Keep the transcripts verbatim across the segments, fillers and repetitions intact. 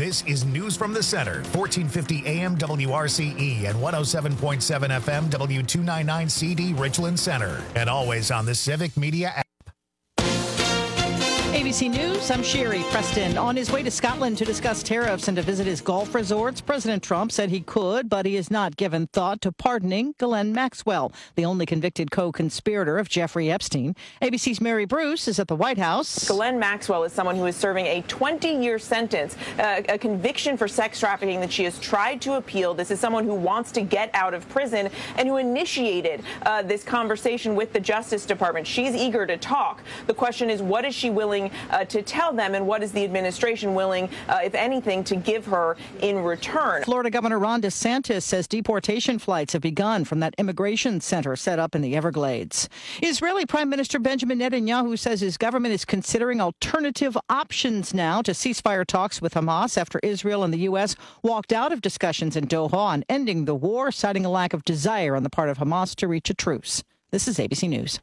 This is News from the Center, fourteen fifty A M W R C E and one oh seven point seven F M W two ninety-nine C D Richland Center. And always on the Civic Media app. A B C News, I'm Sherry Preston. On his way to Scotland to discuss tariffs and to visit his golf resorts, President Trump said he could, but he has not given thought to pardoning Ghislaine Maxwell, the only convicted co-conspirator of Jeffrey Epstein. A B C's Mary Bruce is at the White House. Ghislaine Maxwell is someone who is serving a twenty-year sentence, uh, a conviction for sex trafficking that she has tried to appeal. This is someone who wants to get out of prison and who initiated uh, this conversation with the Justice Department. She's eager to talk. The question is, what is she willing Uh, to tell them, and what is the administration willing, uh, if anything, to give her in return? Florida Governor Ron DeSantis says deportation flights have begun from that immigration center set up in the Everglades. Israeli Prime Minister Benjamin Netanyahu says his government is considering alternative options now to ceasefire talks with Hamas after Israel and the U S walked out of discussions in Doha on ending the war, citing a lack of desire on the part of Hamas to reach a truce. This is A B C News.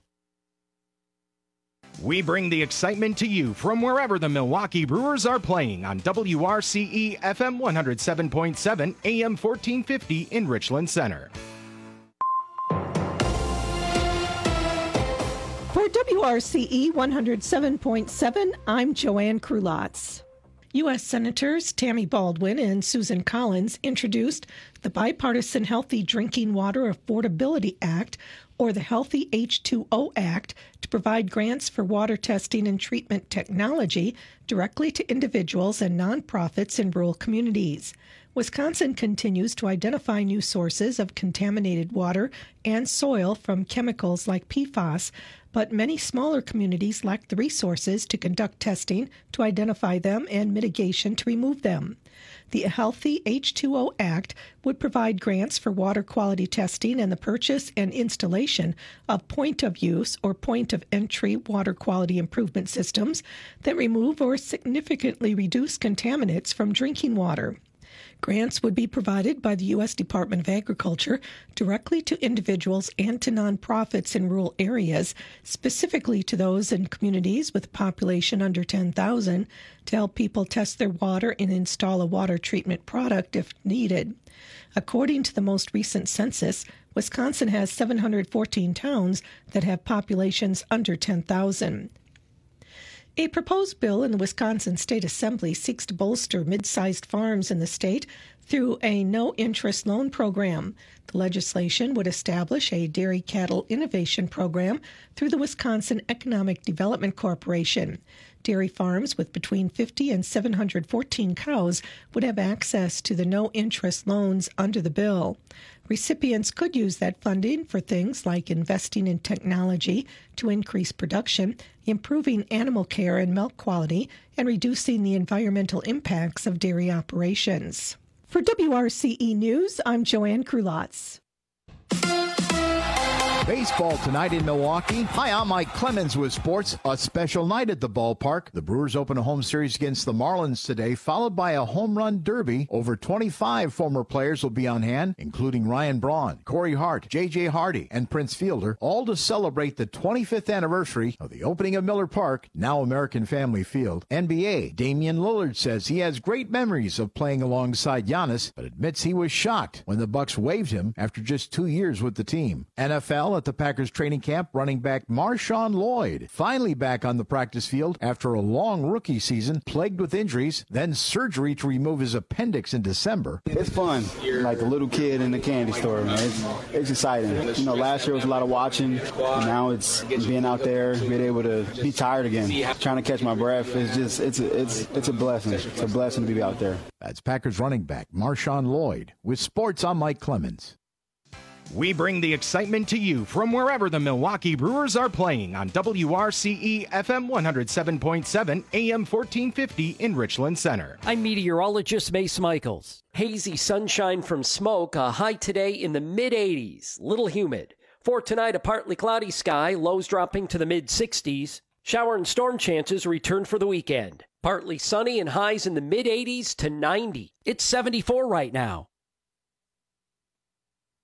We bring the excitement to you from wherever the Milwaukee Brewers are playing on W R C E F M one oh seven point seven A M fourteen fifty in Richland Center. For W R C E one oh seven point seven, I'm Joanne Krulotz. U S Senators Tammy Baldwin and Susan Collins introduced the Bipartisan Healthy Drinking Water Affordability Act, or the Healthy H two O Act, to provide grants for water testing and treatment technology directly to individuals and nonprofits in rural communities. Wisconsin continues to identify new sources of contaminated water and soil from chemicals like P FAS, but many smaller communities lack the resources to conduct testing to identify them and mitigation to remove them. The Healthy H two O Act would provide grants for water quality testing and the purchase and installation of point-of-use or point-of-entry water quality improvement systems that remove or significantly reduce contaminants from drinking water. Grants would be provided by the U S Department of Agriculture directly to individuals and to nonprofits in rural areas, specifically to those in communities with a population under ten thousand, to help people test their water and install a water treatment product if needed. According to the most recent census, Wisconsin has seven hundred fourteen towns that have populations under ten thousand. A proposed bill in the Wisconsin State Assembly seeks to bolster mid-sized farms in the state through a no-interest loan program. The legislation would establish a dairy cattle innovation program through the Wisconsin Economic Development Corporation. Dairy farms with between fifty and seven hundred fourteen cows would have access to the no-interest loans under the bill. Recipients could use that funding for things like investing in technology to increase production, improving animal care and milk quality, and reducing the environmental impacts of dairy operations. For W R C E News, I'm Joanne Krulotz. Baseball tonight in Milwaukee. Hi, I'm Mike Clemens with sports. A special night at the ballpark. The Brewers open a home series against the Marlins today, followed by a home run derby. Over twenty-five former players will be on hand, including Ryan Braun, Corey Hart, J J Hardy, and Prince Fielder, all to celebrate the twenty-fifth anniversary of the opening of Miller Park, now American Family Field. N B A, Damian Lillard says he has great memories of playing alongside Giannis, but admits he was shocked when the Bucks waived him after just two years with the team. N F L at the Packers training camp, running back Marshawn Lloyd finally back on the practice field after a long rookie season plagued with injuries, then surgery to remove his appendix in December. It's fun, like a little kid in a candy store, man. It's, it's exciting. You know, last year was a lot of watching, and now it's being out there, being able to be tired again, trying to catch my breath. It's just, it's a, it's, it's a blessing. It's a blessing to be out there. That's Packers running back Marshawn Lloyd. With sports, I'm Mike Clemens. We bring the excitement to you from wherever the Milwaukee Brewers are playing on W R C E F M one oh seven point seven A M fourteen fifty in Richland Center. I'm meteorologist Mace Michaels. Hazy sunshine from smoke, a high today in the mid eighties, little humid. For tonight, a partly cloudy sky, lows dropping to the mid sixties. Shower and storm chances return for the weekend. Partly sunny and highs in the mid eighties to ninety. It's seventy-four right now.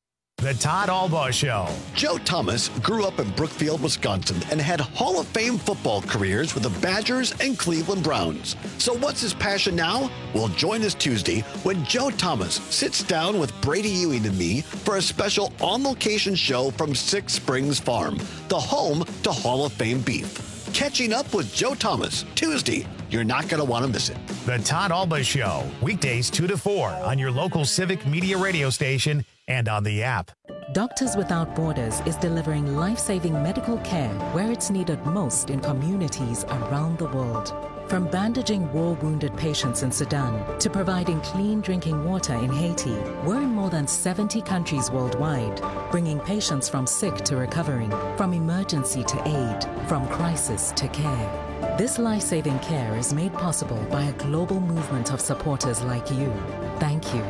The Todd Albaugh Show. Joe Thomas grew up in Brookfield, Wisconsin, and had Hall of Fame football careers with the Badgers and Cleveland Browns. So what's his passion now? Well, join us Tuesday when Joe Thomas sits down with Brady Ewing and me for a special on-location show from Six Springs Farm, the home to Hall of Fame beef. Catching up with Joe Thomas, Tuesday. You're not going to want to miss it. The Todd Albaugh Show, weekdays two to four on your local Civic Media radio station and on the app. Doctors Without Borders is delivering life-saving medical care where it's needed most in communities around the world. From bandaging war-wounded patients in Sudan to providing clean drinking water in Haiti, we're in more than seventy countries worldwide, bringing patients from sick to recovering, from emergency to aid, from crisis to care. This life-saving care is made possible by a global movement of supporters like you. Thank you.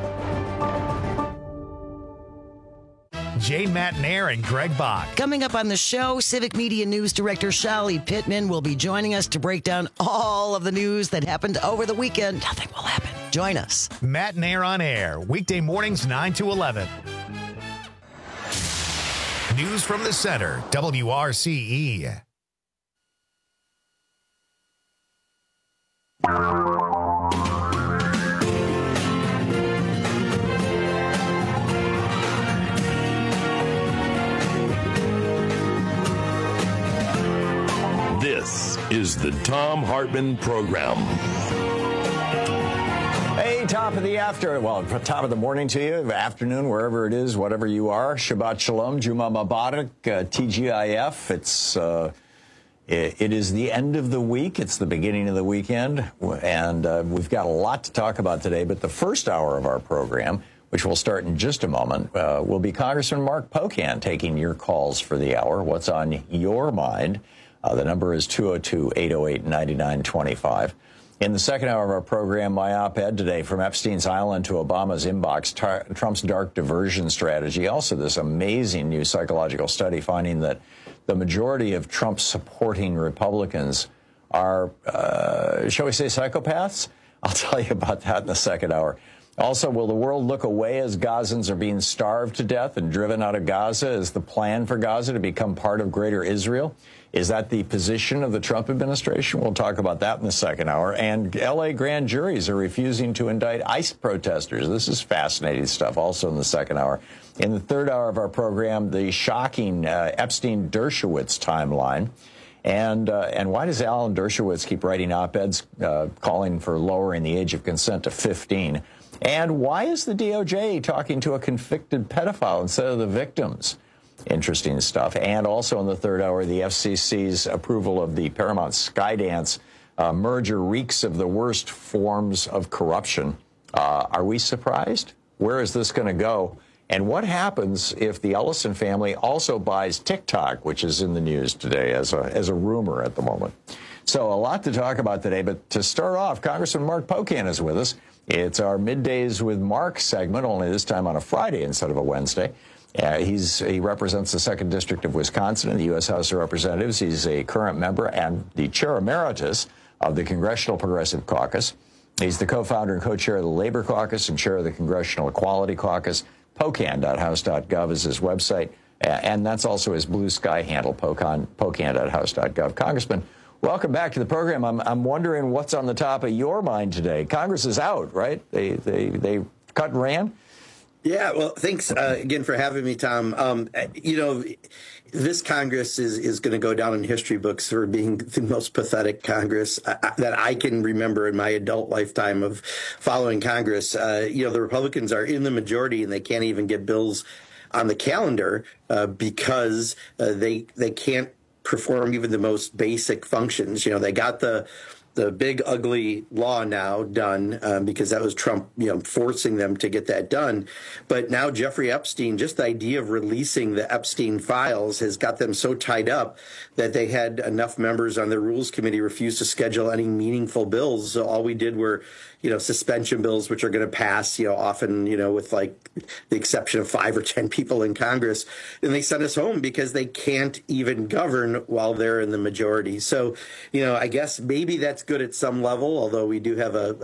Jay Matnair and Greg Bach. Coming up on the show, Civic Media News Director Shali Pittman will be joining us to break down all of the news that happened over the weekend. Nothing will happen. Join us. Matnair on air, weekday mornings nine to eleven. News from the center, W R C E. This is the Thom Hartmann Program. Hey, top of the after, well, top of the morning to you, afternoon, wherever it is, whatever you are. Shabbat Shalom, Juma Mubarak, uh, T G I F. It's uh, it, it is the end of the week. It's the beginning of the weekend, and uh, we've got a lot to talk about today. But the first hour of our program, which will start in just a moment, uh, will be Congressman Mark Pocan taking your calls for the hour. What's on your mind? Uh, the number is two oh two, eight oh eight, nine nine two five. In the second hour of our program, my op-ed today, From Epstein's Island to Obama's Inbox, tar- Trump's dark diversion strategy. Also, this amazing new psychological study finding that the majority of Trump supporting Republicans are, uh, shall we say, psychopaths? I'll tell you about that in the second hour. Also, will the world look away as Gazans are being starved to death and driven out of Gaza? Is the plan for Gaza to become part of Greater Israel? Is that the position of the Trump administration? We'll talk about that in the second hour. And L A grand juries are refusing to indict ICE protesters. This is fascinating stuff, also in the second hour. In the third hour of our program, the shocking uh, Epstein-Dershowitz timeline. And uh, and why does Alan Dershowitz keep writing op-eds uh, calling for lowering the age of consent to fifteen? And why is the D O J talking to a convicted pedophile instead of the victims? Interesting stuff. And also in the third hour, the F C C's approval of the Paramount Skydance uh, merger reeks of the worst forms of corruption. Uh, are we surprised? Where is this going to go? And what happens if the Ellison family also buys TikTok, which is in the news today as a, as a rumor at the moment? So a lot to talk about today. But to start off, Congressman Mark Pocan is with us. It's our Middays with Mark segment, only this time on a Friday instead of a Wednesday. Uh, he's he represents the second District of Wisconsin in the U S House of Representatives. He's a current member and the chair emeritus of the Congressional Progressive Caucus. He's the co-founder and co-chair of the Labor Caucus and chair of the Congressional Equality Caucus. Pocan dot house dot gov is his website, uh, and that's also his Blue Sky handle, Pocan, Pocan dot house dot gov. Congressman, welcome back to the program. I'm, I'm wondering what's on the top of your mind today. Congress is out, right? They they they cut and ran. Yeah, well, thanks uh, again for having me, Tom. Um, you know, this Congress is, is going to go down in history books for being the most pathetic Congress uh, that I can remember in my adult lifetime of following Congress. Uh, you know, the Republicans are in the majority and they can't even get bills on the calendar uh, because uh, they they can't perform even the most basic functions. You know, they got the the big ugly law now done um, because that was Trump, you know, forcing them to get that done. But now Jeffrey Epstein, just the idea of releasing the Epstein files has got them so tied up that they had enough members on the Rules Committee refuse to schedule any meaningful bills. So all we did were, you know, suspension bills, which are going to pass, you know, often, you know, with like the exception of five or ten people in Congress. And they sent us home because they can't even govern while they're in the majority. So, you know, I guess maybe that's good at some level, although we do have a, a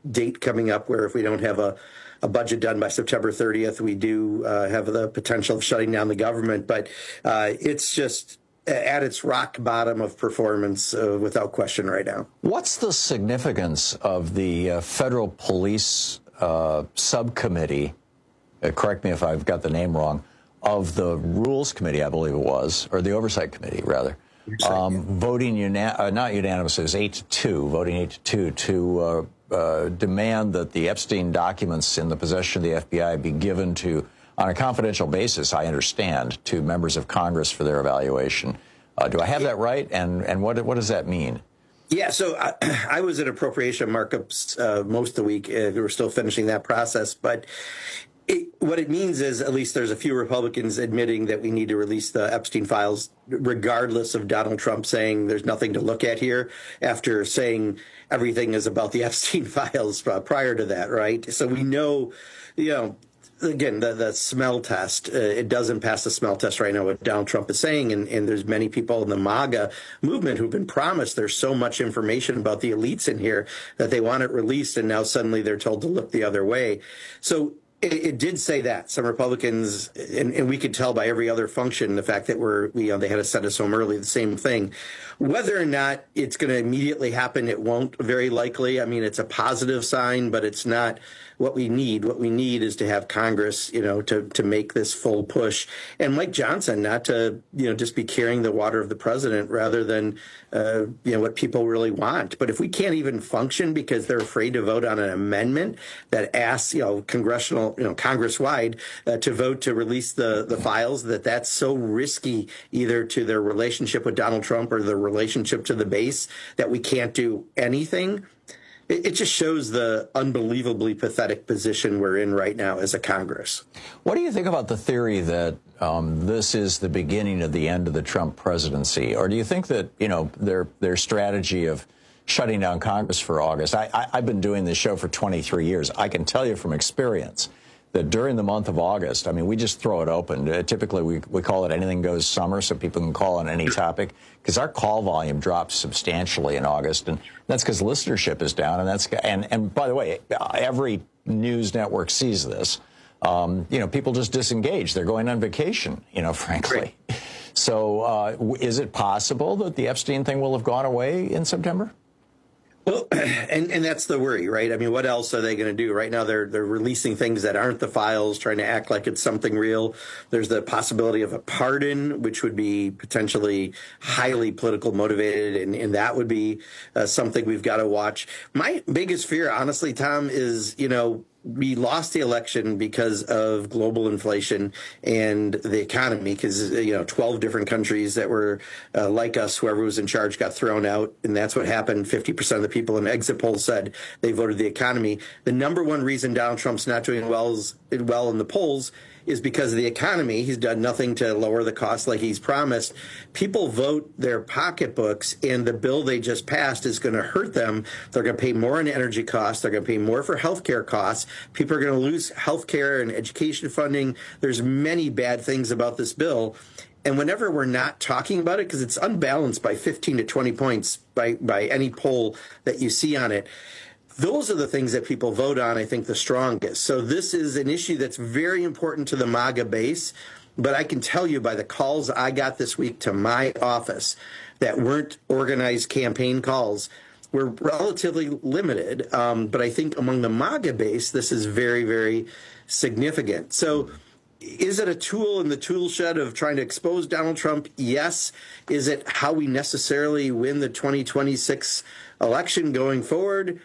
date coming up where if we don't have a, a budget done by September thirtieth, we do uh, have the potential of shutting down the government. But uh, it's just at its rock bottom of performance uh, without question right now. What's the significance of the uh, federal police uh, subcommittee, uh, correct me if I've got the name wrong, of the Rules Committee, I believe it was, or the Oversight Committee, rather, um, voting, una- uh, not unanimously, it was eight to two, voting eight to two, to uh, uh, demand that the Epstein documents in the possession of the F B I be given to, on a confidential basis, I understand, to members of Congress for their evaluation. Uh, do I have that right? And and what what does that mean? Yeah, so I, I was at appropriation markups uh, most of the week. Uh, we were still finishing that process. But it, what it means is at least there's a few Republicans admitting that we need to release the Epstein files, regardless of Donald Trump saying there's nothing to look at here, after saying everything is about the Epstein files uh, prior to that, right? So we know, you know, again, the, the smell test, uh, it doesn't pass the smell test right now, what Donald Trump is saying. And, and there's many people in the MAGA movement who've been promised there's so much information about the elites in here that they want it released. And now suddenly they're told to look the other way. So it, it did say that some Republicans, and, and we could tell by every other function, the fact that we're, you know, they had to send us home early, the same thing. Whether or not it's going to immediately happen, it won't, very likely. I mean, it's a positive sign, but it's not what we need. What we need is to have Congress, you know, to, to make this full push. And Mike Johnson, not to, you know, just be carrying the water of the president rather than, uh, you know, what people really want. But if we can't even function because they're afraid to vote on an amendment that asks, you know, congressional, you know, Congress-wide uh, to vote to release the, the files, that that's so risky either to their relationship with Donald Trump or their relationship to the base that we can't do anything. It just shows the unbelievably pathetic position we're in right now as a Congress. What do you think about the theory that um, this is the beginning of the end of the Trump presidency? Or do you think that, you know, their their strategy of shutting down Congress for August? I, I, I've been doing this show for twenty-three years. I can tell you from experience that during the month of August, I mean, we just throw it open. Uh, typically, we, we call it anything goes summer, so people can call on any topic, because our call volume drops substantially in August, and that's because listenership is down. And that's and and by the way, every news network sees this. Um, you know, people just disengage. They're going on vacation, you know, frankly. Great. So uh, is it possible that the Epstein thing will have gone away in September? Well, and, and that's the worry, right? I mean, what else are they going to do? Right now, they're they're releasing things that aren't the files, trying to act like it's something real. There's the possibility of a pardon, which would be potentially highly political motivated, and, and that would be uh, something we've got to watch. My biggest fear, honestly, Tom, is, you know, we lost the election because of global inflation and the economy, because, you know, twelve different countries that were uh, like us, whoever was in charge got thrown out. And that's what happened. fifty percent of the people in exit polls said they voted the economy. The number one reason Donald Trump's not doing well, is, well in the polls is because of the economy. He's done nothing to lower the cost like he's promised. People vote their pocketbooks, and the bill they just passed is going to hurt them. They're going to pay more in energy costs. They're going to pay more for health care costs. People are going to lose health care and education funding. There's many bad things about this bill. And whenever we're not talking about it, because it's unbalanced by fifteen to twenty points by, by any poll that you see on it, those are the things that people vote on, I think, the strongest. So this is an issue that's very important to the MAGA base. But I can tell you by the calls I got this week to my office that weren't organized campaign calls, were relatively limited. Um, but I think among the MAGA base, this is very, very significant. So is it a tool in the tool shed of trying to expose Donald Trump? Yes. Is it how we necessarily win the twenty twenty-six election going forward?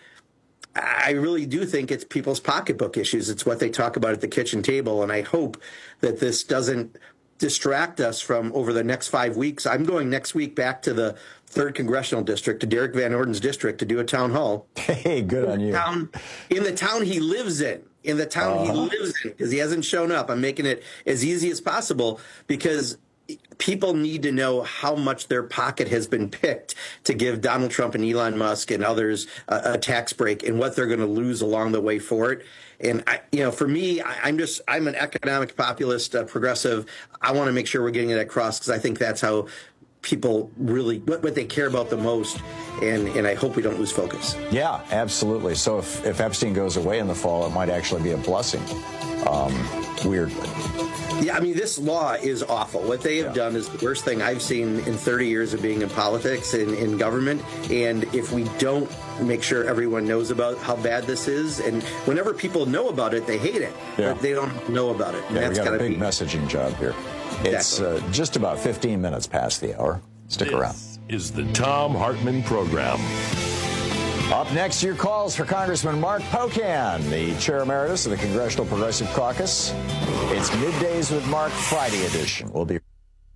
I really do think it's people's pocketbook issues. It's what they talk about at the kitchen table. And I hope that this doesn't distract us from over the next five weeks. I'm going next week back to the third Congressional District, to Derek Van Orden's district, to do a town hall. Hey, good on you. Town, in the town he lives in. In the town uh-huh. he lives in, because he hasn't shown up. I'm making it as easy as possible because people need to know how much their pocket has been picked to give Donald Trump and Elon Musk and others a, a tax break, and what they're going to lose along the way for it. And, I, you know, for me, I, I'm just I'm an economic populist, uh, progressive. I want to make sure we're getting it across, because I think that's how people really, what, what they care about the most. And, and I hope we don't lose focus. Yeah, absolutely. So if, if Epstein goes away in the fall, it might actually be a blessing. Um, weird. Yeah, I mean, this law is awful. What they have yeah. done is the worst thing I've seen in thirty years of being in politics and in government. And if we don't make sure everyone knows about how bad this is, and whenever people know about it, they hate it, yeah. but they don't know about it. And yeah, that's we got a big be... messaging job here. It's exactly. uh, just about fifteen minutes past the hour. Stick this around. Is the Thom Hartmann Program. Up next, your calls for Congressman Mark Pocan, the Chair Emeritus of the Congressional Progressive Caucus. It's Middays with Mark, Friday edition. We'll be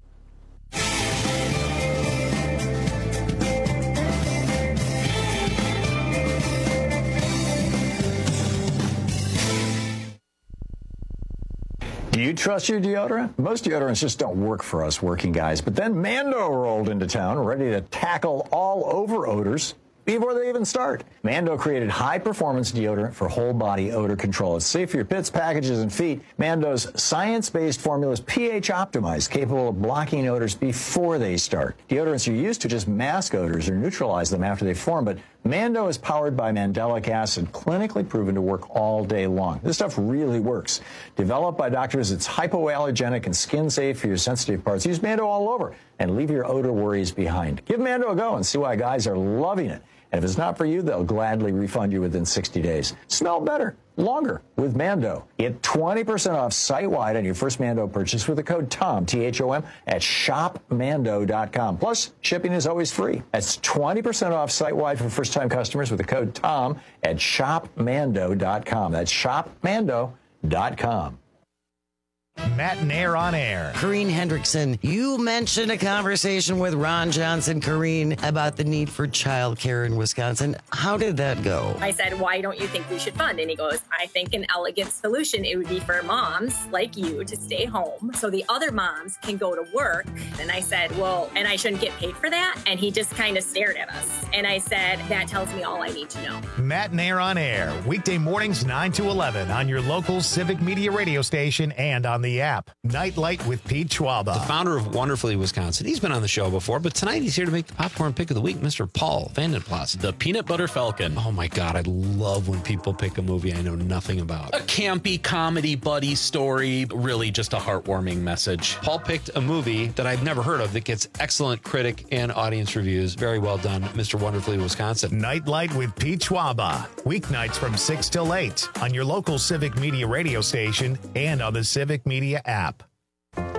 Do you trust your deodorant? Most deodorants just don't work for us working guys. But then Mando rolled into town, ready to tackle all over odors before they even start. Mando created high-performance deodorant for whole-body odor control. It's safe for your pits, packages, and feet. Mando's science-based formula is pH-optimized, capable of blocking odors before they start. Deodorants are used to just mask odors or neutralize them after they form, but Mando is powered by mandelic acid, clinically proven to work all day long. This stuff really works. Developed by doctors, it's hypoallergenic and skin-safe for your sensitive parts. Use Mando all over and leave your odor worries behind. Give Mando a go and see why guys are loving it. And if it's not for you, they'll gladly refund you within sixty days. Smell better, longer with Mando. Get twenty percent off site-wide on your first Mando purchase with the code TOM, T H O M, at shop mando dot com. Plus, shipping is always free. That's twenty percent off site-wide for first-time customers with the code TOM at shop mando dot com. That's shop mando dot com. Matt and Air on Air. Corrine Hendrickson, you mentioned a conversation with Ron Johnson, Corrine, about the need for childcare in Wisconsin. How did that go? I said, why don't you think we should fund? And he goes, I think an elegant solution, it would be for moms like you to stay home so the other moms can go to work. And I said, well, and I shouldn't get paid for that? And he just kind of stared at us. And I said, that tells me all I need to know. Matt and Air on Air, weekday mornings nine to eleven on your local Civic Media radio station and on the app. Nightlight with Pete Schwaba. The founder of Wonderfully Wisconsin. He's been on the show before, but tonight he's here to make the popcorn pick of the week, Mister Paul Vandenplas. The Peanut Butter Falcon. Oh my God, I love when people pick a movie I know nothing about. A campy comedy buddy story, really just a heartwarming message. Paul picked a movie that I've never heard of that gets excellent critic and audience reviews. Very well done, Mister Wonderfully Wisconsin. Nightlight with Pete Schwaba. Weeknights from six till eight on your local Civic Media radio station and on the Civic Media app. Mommy,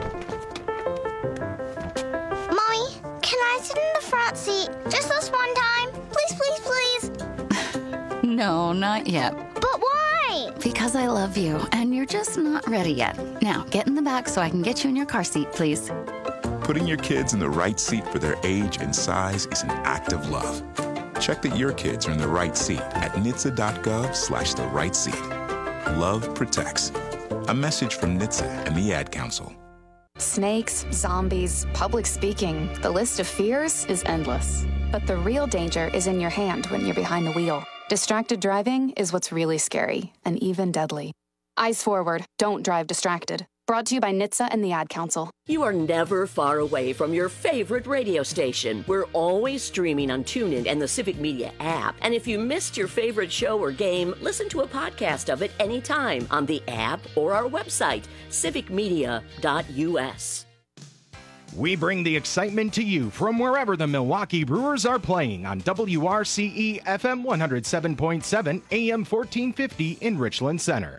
can I sit in the front seat just this one time? Please, please, please. No, not yet. But why? Because I love you, and you're just not ready yet. Now, get in the back so I can get you in your car seat, please. Putting your kids in the right seat for their age and size is an act of love. Check that your kids are in the right seat at N H T S A dot gov slash the right seat. Love protects. A message from N H T S A and the Ad Council. Snakes, zombies, public speaking. The list of fears is endless. But the real danger is in your hand when you're behind the wheel. Distracted driving is what's really scary and even deadly. Eyes forward. Don't drive distracted. Brought to you by N H T S A and the Ad Council. You are never far away from your favorite radio station. We're always streaming on TuneIn and the Civic Media app. And if you missed your favorite show or game, listen to a podcast of it anytime on the app or our website, civic media dot U S. We bring the excitement to you from wherever the Milwaukee Brewers are playing on W R C E F M one oh seven point seven, A M fourteen fifty in Richland Center.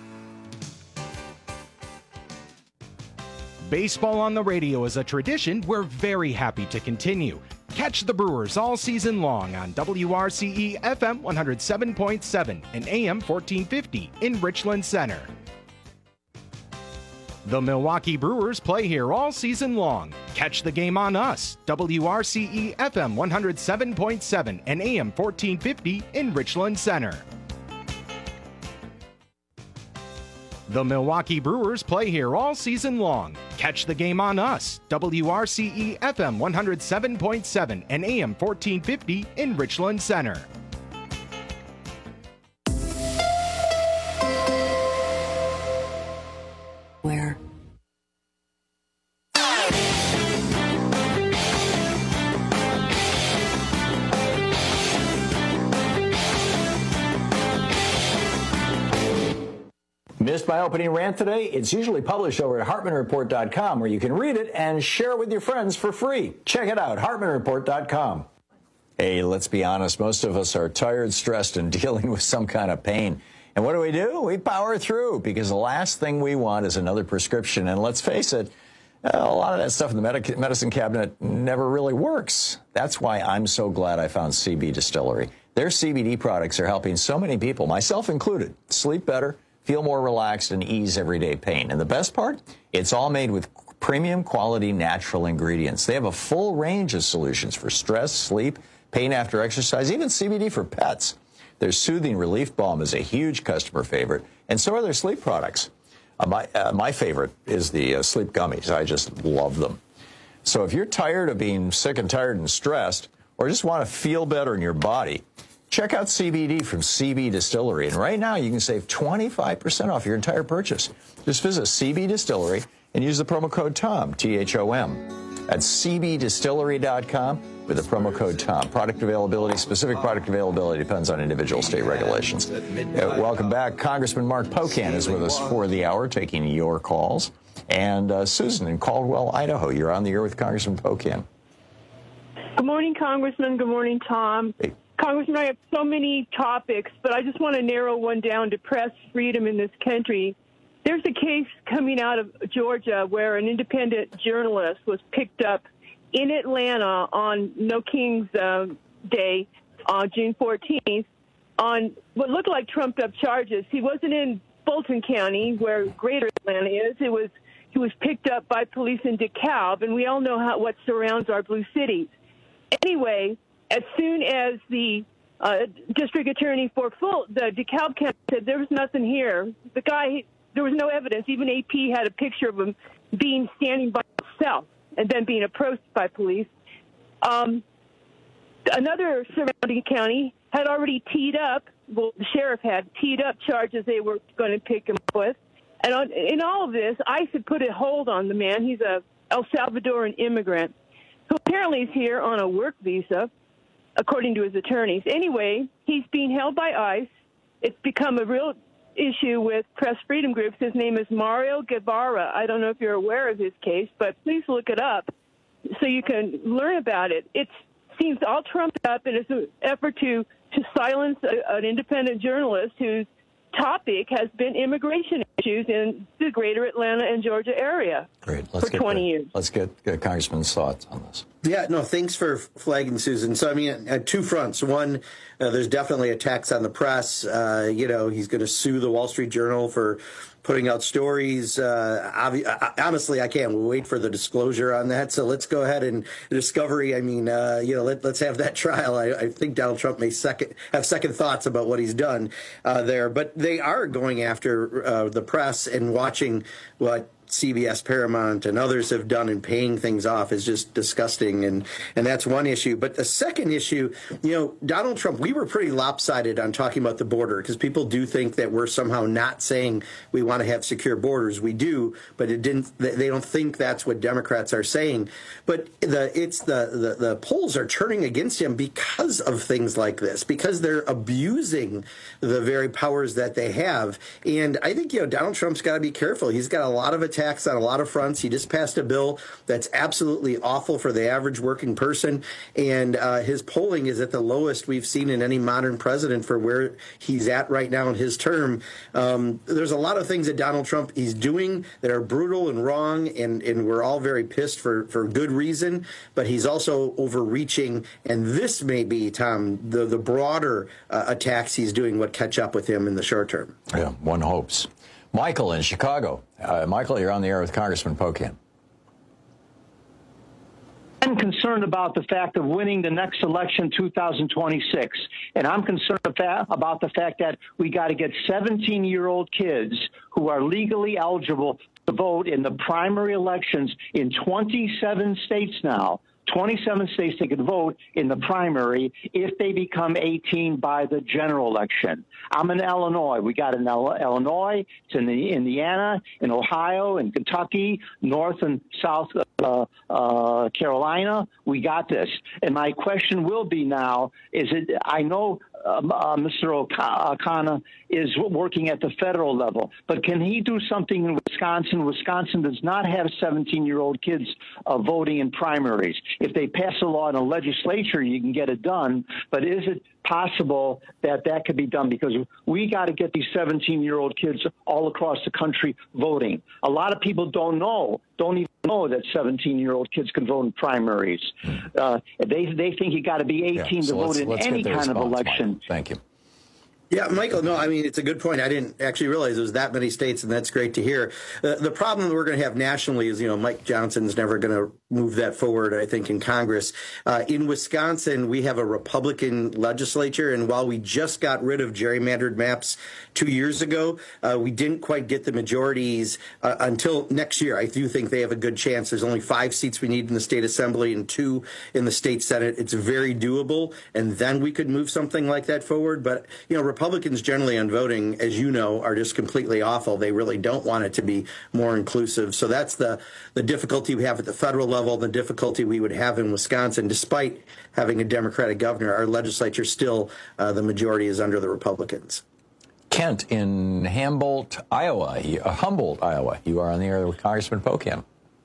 Baseball on the radio is a tradition we're very happy to continue. Catch the Brewers all season long on W R C E F M one oh seven point seven and A M fourteen fifty in Richland Center. The Milwaukee Brewers play here all season long. Catch the game on us, W R C E F M one oh seven point seven and A M fourteen fifty in Richland Center. The Milwaukee Brewers play here all season long. Catch the game on us, W R C E F M one oh seven point seven and A M fourteen fifty in Richland Center. Where? Missed my opening rant today? It's usually published over at Hartman Report dot com, where you can read it and share it with your friends for free. Check it out, Hartman Report dot com. Hey, let's be honest. Most of us are tired, stressed, and dealing with some kind of pain. And what do we do? We power through, because the last thing we want is another prescription. And let's face it, a lot of that stuff in the medic- medicine cabinet never really works. That's why I'm so glad I found C B Distillery. Their C B D products are helping so many people, myself included, sleep better, feel more relaxed, and ease everyday pain. And the best part? It's all made with premium quality natural ingredients. They have a full range of solutions for stress, sleep, pain after exercise, even C B D for pets. Their Soothing Relief Balm is a huge customer favorite, and so are their sleep products. Uh, my, uh, my favorite is the uh, sleep gummies. I just love them. So if you're tired of being sick and tired and stressed, or just want to feel better in your body, check out C B D from C B Distillery. And right now you can save twenty-five percent off your entire purchase. Just visit C B Distillery and use the promo code TOM, T H O M. That's C B Distillery dot com with the promo code TOM. Product availability, specific product availability depends on individual state regulations. Uh, welcome back. Congressman Mark Pocan is with us for the hour, taking your calls. And uh, Susan in Caldwell, Idaho, you're on the air with Congressman Pocan. Good morning, Congressman. Good morning, Tom. Hey. Congressman, I have so many topics, but I just want to narrow one down to press freedom in this country. There's a case coming out of Georgia where an independent journalist was picked up in Atlanta on No King's uh, Day on June fourteenth on what looked like trumped-up charges. He wasn't in Fulton County, where Greater Atlanta is. It was he was picked up by police in DeKalb, and we all know how what surrounds our blue cities. Anyway, as soon as the uh, district attorney for full, the DeKalb County said there was nothing here, the guy, there was no evidence. Even A P had a picture of him being standing by himself and then being approached by police. Um, another surrounding county had already teed up, well, the sheriff had teed up charges they were going to pick him up with. And on, in all of this, ICE had put a hold on the man. He's a El Salvadoran immigrant who apparently is here on a work visa, according to his attorneys. Anyway, he's being held by ICE. It's become a real issue with press freedom groups. His name is Mario Guevara. I don't know if you're aware of his case, but please look it up so you can learn about it. It seems all trumped up, and it's an effort to, to silence a, an independent journalist whose topic has been immigration issues in the greater Atlanta and Georgia area Great. Let's for twenty the, years. Let's get, get Congressman's thoughts on this. Yeah, no, thanks for flagging, Susan. So, I mean, at two fronts. One, uh, there's definitely attacks on the press. Uh, you know, he's going to sue the Wall Street Journal for putting out stories. Uh, obvi- honestly, I can't wait for the disclosure on that. So let's go ahead and discovery. I mean, uh, you know, let, let's have that trial. I, I think Donald Trump may second have second thoughts about what he's done uh, there. But they are going after uh, the press and watching what C B S, Paramount, and others have done, and paying things off is just disgusting, and and that's one issue. But the second issue, you know, Donald Trump, we were pretty lopsided on talking about the border, because people do think that we're somehow not saying we want to have secure borders. We do, but it didn't. They don't think that's what Democrats are saying. But the it's the the, the polls are turning against him because of things like this, because they're abusing the very powers that they have. And I think, you know, Donald Trump's got to be careful. He's got a lot of attacks on a lot of fronts. He just passed a bill that's absolutely awful for the average working person, and uh, his polling is at the lowest we've seen in any modern president for where he's at right now in his term. Um, there's a lot of things that Donald Trump he's doing that are brutal and wrong, and, and we're all very pissed for, for good reason, but he's also overreaching, and this may be, Tom, the, the broader uh, attacks he's doing what catch up with him in the short term. Yeah, one hopes. Michael in Chicago. Uh, Michael, you're on the air with Congressman Pocan. I'm concerned about the fact of winning the next election, two thousand twenty-six. And I'm concerned about the fact that we got to get seventeen-year-old kids who are legally eligible to vote in the primary elections in twenty-seven states now twenty-seven states they could vote in the primary if they become eighteen by the general election. I'm in Illinois. We got it in Illinois, it's in the Indiana, in Ohio, in Kentucky, North and South uh, uh, Carolina. We got this. And my question will be now, is it, I know uh, uh, Mister O'Connor is working at the federal level, but can he do something in Wisconsin? Wisconsin does not have seventeen-year-old kids uh, voting in primaries. If they pass a law in a legislature, you can get it done, but is it possible that that could be done? Because we got to get these seventeen-year-old kids all across the country voting. A lot of people don't know, don't even know that seventeen-year-old kids can vote in primaries. Uh, they they think you got to be eighteen yeah, so to vote in any kind response, of election. Mike. Thank you. Yeah, Michael, no, I mean, it's a good point. I didn't actually realize there was that many states, and that's great to hear. Uh, the problem that we're going to have nationally is, you know, Mike Johnson's never going to move that forward, I think, in Congress. Uh, in Wisconsin, we have a Republican legislature, and while we just got rid of gerrymandered maps two years ago, uh, we didn't quite get the majorities uh, until next year. I do think they have a good chance. There's only five seats we need in the state assembly and two in the state senate. It's very doable, and then we could move something like that forward. But, you know, Republicans generally on voting, as you know, are just completely awful. They really don't want it to be more inclusive. So that's the, the difficulty we have at the federal level, the difficulty we would have in Wisconsin. Despite having a Democratic governor, our legislature still, uh, the majority is under the Republicans. Kent in Humboldt, Iowa. Uh, Humboldt, Iowa. You are on the air with Congressman Pocan.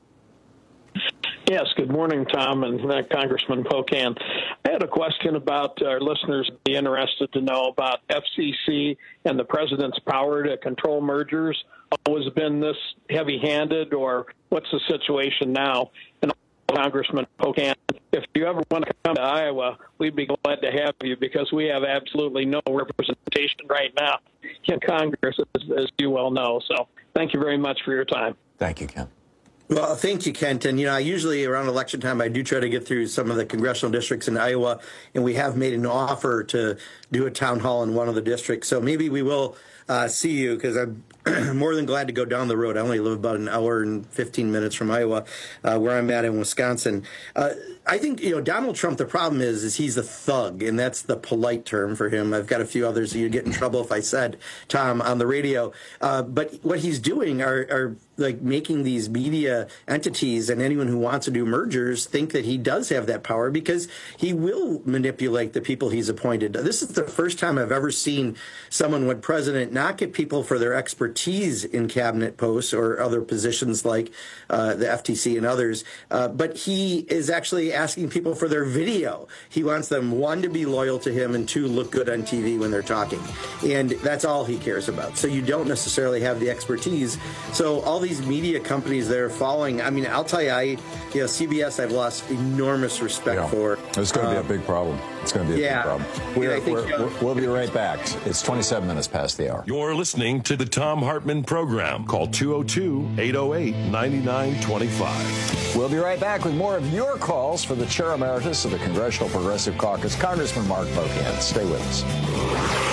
Yes, good morning, Tom and uh, Congressman Pocan. I had a question about our listeners be interested to know about F C C and the president's power to control mergers. Always been this heavy-handed, or what's the situation now? And Congressman Pocan, if you ever want to come to Iowa, we'd be glad to have you, because we have absolutely no representation right now in Congress, as, as you well know. So thank you very much for your time. Thank you, Ken. Well, thank you, Kent. And, you know, I usually around election time, I do try to get through some of the congressional districts in Iowa, and we have made an offer to do a town hall in one of the districts. So maybe we will uh, see you, because I'm more than glad to go down the road. I only live about an hour and fifteen minutes from Iowa, uh, where I'm at in Wisconsin. Uh, I think, you know, Donald Trump, the problem is, is he's a thug, and that's the polite term for him. I've got a few others that you'd get in trouble if I said, Tom, on the radio. Uh, but what he's doing are, are like making these media entities and anyone who wants to do mergers think that he does have that power, because he will manipulate the people he's appointed. This is the first time I've ever seen someone, when president, not get people for their expertise in cabinet posts or other positions like uh, the F T C and others, uh, but he is actually asking people for their video. He wants them, one, to be loyal to him, and two, look good on T V when they're talking. And that's all he cares about. So you don't necessarily have the expertise. So all these media companies that are following, I mean, I'll tell you, I, you know, C B S, I've lost enormous respect yeah. for. It's going to um, be a big problem. It's going to be a yeah. big problem. We're, think, we're, uh, we'll be right back. It's twenty-seven minutes past the hour. You're listening to the Tom Hartman Program. Call two oh two, eight oh eight, nine nine two five. We'll be right back with more of your calls for the Chair Emeritus of the Congressional Progressive Caucus, Congressman Mark Pocan. Stay with us.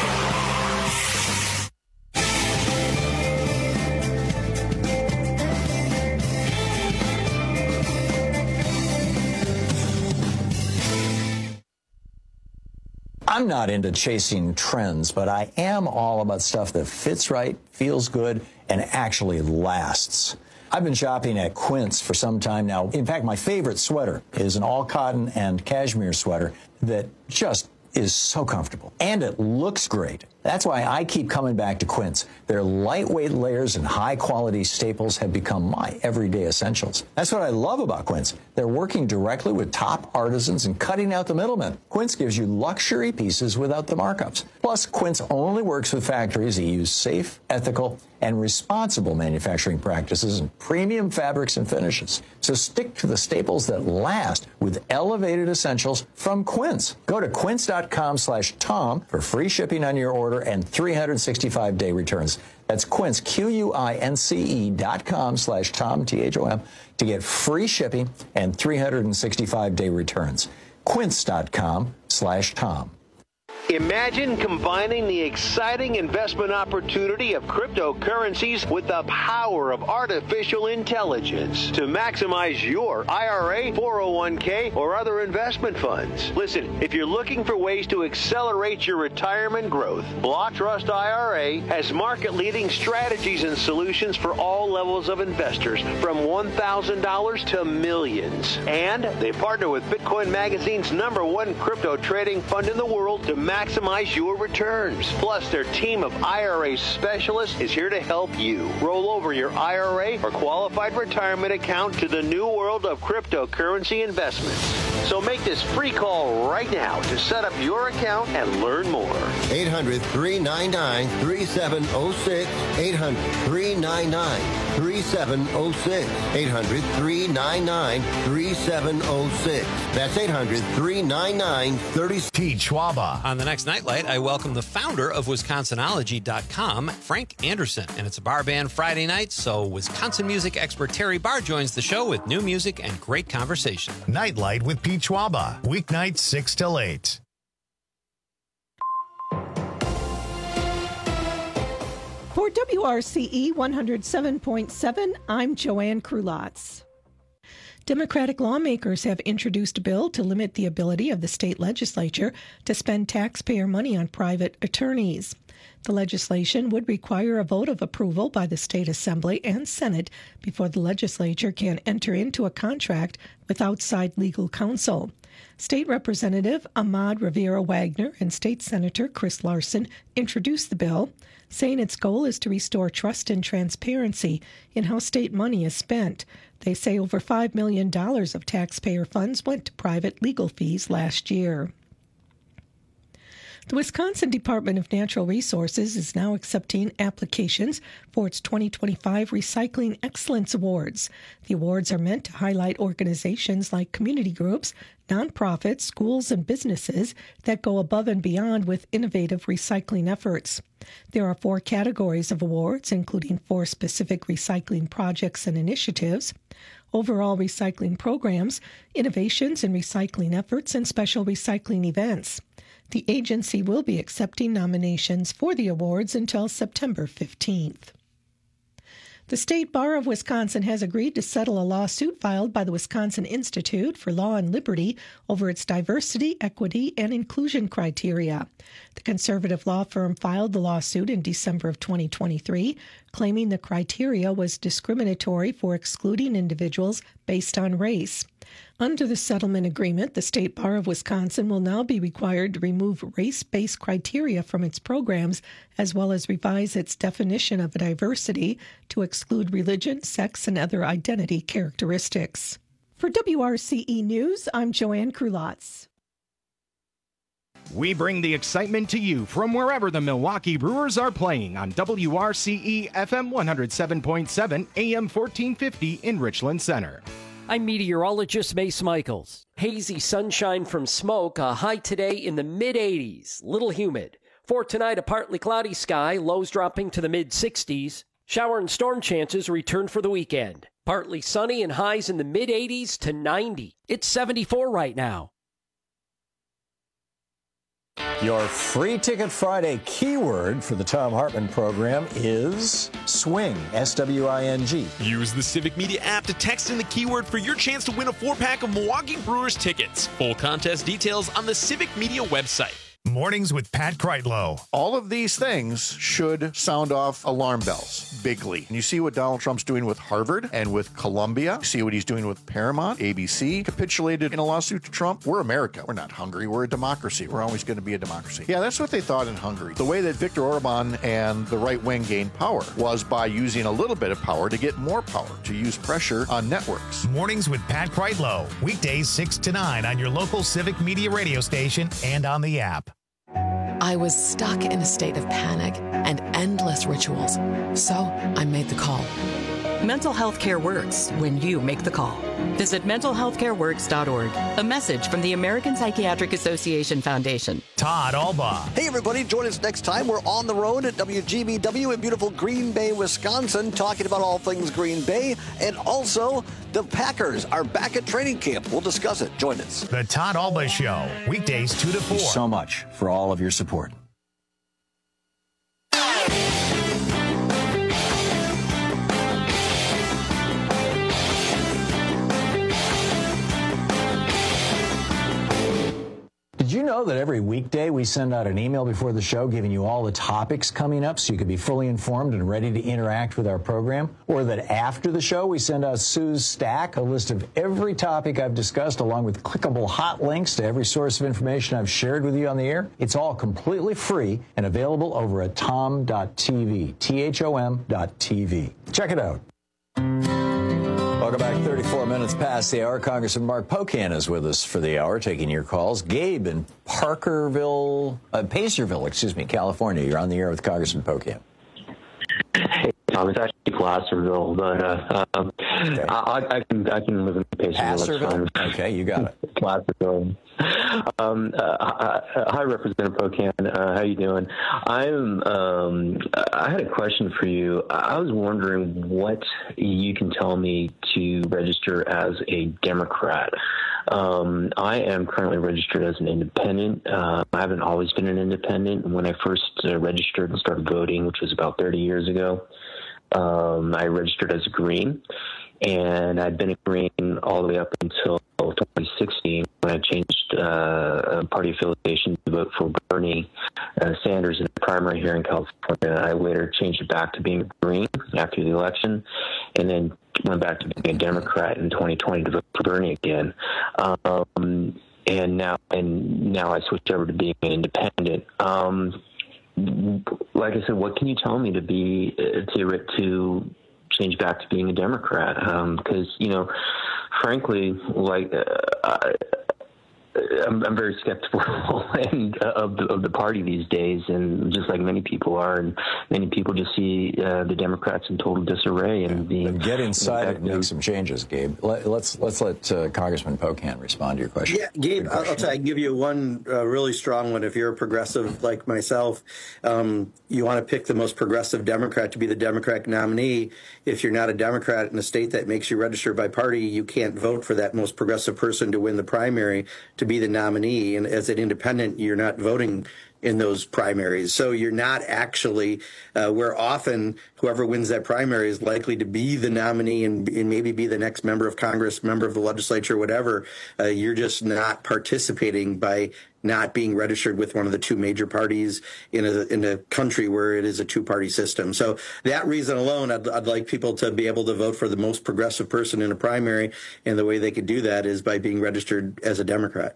I'm not into chasing trends, but I am all about stuff that fits right, feels good, and actually lasts. I've been shopping at Quince for some time now. In fact, my favorite sweater is an all-cotton and cashmere sweater that just is so comfortable. And it looks great. That's why I keep coming back to Quince. Their lightweight layers and high-quality staples have become my everyday essentials. That's what I love about Quince. They're working directly with top artisans and cutting out the middlemen. Quince gives you luxury pieces without the markups. Plus, Quince only works with factories that use safe, ethical, and responsible manufacturing practices and premium fabrics and finishes. So stick to the staples that last with elevated essentials from Quince. Go to quince.com slash Tom for free shipping on your order and three hundred sixty-five day returns. That's Quince, Q-U-I-N-C-E dot com slash Tom, T H O M, to get free shipping and three hundred sixty-five day returns. Quince.com slash Tom. Imagine combining the exciting investment opportunity of cryptocurrencies with the power of artificial intelligence to maximize your I R A, four oh one k, or other investment funds. Listen, if you're looking for ways to accelerate your retirement growth, Block Trust I R A has market-leading strategies and solutions for all levels of investors, from one thousand dollars to millions. And they partner with Bitcoin Magazine's number one crypto trading fund in the world to maximize your returns. Plus, their team of I R A specialists is here to help you roll over your I R A or qualified retirement account to the new world of cryptocurrency investments. So make this free call right now to set up your account and learn more. eight hundred, three nine nine, three seven zero six. eight hundred, three nine nine, three seven zero six. eight hundred, three nine nine, three seven zero six. That's eight hundred, three nine nine, three seven zero six. Pete Schwaba. On the next Nightlight, I welcome the founder of Wisconsinology dot com, Frank Anderson. And it's a bar band Friday night, so Wisconsin music expert Terry Barr joins the show with new music and great conversation. Nightlight with Pete Schwaba. Weeknights six till eight. For W R C E one oh seven point seven, I'm Joanne Krulotz. Democratic lawmakers have introduced a bill to limit the ability of the state legislature to spend taxpayer money on private attorneys. The legislation would require a vote of approval by the state assembly and Senate before the legislature can enter into a contract with outside legal counsel. State Representative Ahmad Rivera Wagner and State Senator Chris Larson introduced the bill, saying its goal is to restore trust and transparency in how state money is spent. They say over five million dollars of taxpayer funds went to private legal fees last year. The Wisconsin Department of Natural Resources is now accepting applications for its twenty twenty-five Recycling Excellence Awards. The awards are meant to highlight organizations like community groups, nonprofits, schools, and businesses that go above and beyond with innovative recycling efforts. There are four categories of awards, including four specific recycling projects and initiatives: overall recycling programs, innovations in recycling efforts, and special recycling events. The agency will be accepting nominations for the awards until September fifteenth. The State Bar of Wisconsin has agreed to settle a lawsuit filed by the Wisconsin Institute for Law and Liberty over its diversity, equity, and inclusion criteria. The conservative law firm filed the lawsuit in December of twenty twenty-three, claiming the criteria was discriminatory for excluding individuals based on race. Under the settlement agreement, the State Bar of Wisconsin will now be required to remove race-based criteria from its programs, as well as revise its definition of diversity to exclude religion, sex, and other identity characteristics. For W R C E News, I'm Joanne Krulotz. We bring the excitement to you from wherever the Milwaukee Brewers are playing on W R C E F M one oh seven point seven, A M fourteen fifty in Richland Center. I'm meteorologist Mace Michaels. Hazy sunshine from smoke, a high today in the mid eighties, little humid. For tonight, a partly cloudy sky, lows dropping to the mid sixties. Shower and storm chances return for the weekend. Partly sunny and highs in the mid eighties to ninety. It's seventy-four right now. Your Free Ticket Friday keyword for the Thom Hartmann program is swing, S W I N G. Use the Civic Media app to text in the keyword for your chance to win a four-pack of Milwaukee Brewers tickets. Full contest details on the Civic Media website. Mornings with Pat Kreitlow. All of these things should sound off alarm bells bigly. And you see what Donald Trump's doing with Harvard and with Columbia. You see what he's doing with Paramount. A B C capitulated in a lawsuit to Trump. We're America. We're not Hungary. We're a democracy. We're always going to be a democracy. Yeah, that's what they thought in Hungary. The way that Viktor Orban and the right wing gained power was by using a little bit of power to get more power, to use pressure on networks. Mornings with Pat Kreitlow. Weekdays six to nine on your local Civic Media radio station and on the app. I was stuck in a state of panic and endless rituals, so I made the call. Mental health care works when you make the call. Visit mental health care works dot org. A message from the American Psychiatric Association Foundation. Todd Alba. Hey, everybody. Join us next time. We're on the road at W G B W in beautiful Green Bay, Wisconsin, talking about all things Green Bay and also The Packers are back at training camp. We'll discuss it. Join us. The Todd Alba Show, weekdays two to four. Thank you so much for all of your support. Did you know that every weekday we send out an email before the show giving you all the topics coming up so you can be fully informed and ready to interact with our program? Or that after the show we send out Sue's Stack, a list of every topic I've discussed along with clickable hot links to every source of information I've shared with you on the air? It's all completely free and available over at tom dot t v, T H O M dot T V. Check it out. Welcome back. thirty-four minutes past the hour. Congressman Mark Pocan is with us for the hour, taking your calls. Gabe in Parkerville, uh, Pacerville, excuse me, California. You're on the air with Congressman Pocan. Hey, Tom, it's actually Placerville, but uh, um, okay. I, I can I can live in Pacerville. Pacerville? Okay, you got it. Placerville. Um, uh, hi, Representative Pocan. Uh, how you doing? I'm. Um, I had a question for you. I was wondering what you can tell me to register as a Democrat. Um, I am currently registered as an independent. Uh, I haven't always been an independent. When I first uh, registered and started voting, which was about thirty years ago, um, I registered as a Green. And I'd been a Green all the way up until twenty sixteen when I changed uh, party affiliation to vote for Bernie uh, Sanders in the primary here in California. I later changed it back to being a Green after the election, and then went back to being a Democrat in twenty twenty to vote for Bernie again. Um, and now, and now I switched over to being an independent. Um, like I said, what can you tell me to be uh, to to change back to being a Democrat? Because, um, you know, frankly, like, uh, I, I'm, I'm very skeptical and, uh, of, the, of the party these days, and just like many people are, and many people just see uh, the Democrats in total disarray and being. Then get inside and make some changes, Gabe. Let, let's let's let uh, Congressman Pocan respond to your question. Yeah, Gabe, I'll, I'll tell you, I can give you one uh, really strong one. If you're a progressive like myself, um, you want to pick the most progressive Democrat to be the Democratic nominee. If you're not a Democrat in a state that makes you register by party, you can't vote for that most progressive person to win the primary to be the nominee. And as an independent, you're not voting in those primaries. So you're not actually, uh, where often whoever wins that primary is likely to be the nominee and, and maybe be the next member of Congress, member of the legislature, whatever. Uh, you're just not participating by not being registered with one of the two major parties in a in a country where it is a two-party system. So that reason alone, I'd, I'd like people to be able to vote for the most progressive person in a primary, and the way they could do that is by being registered as a Democrat.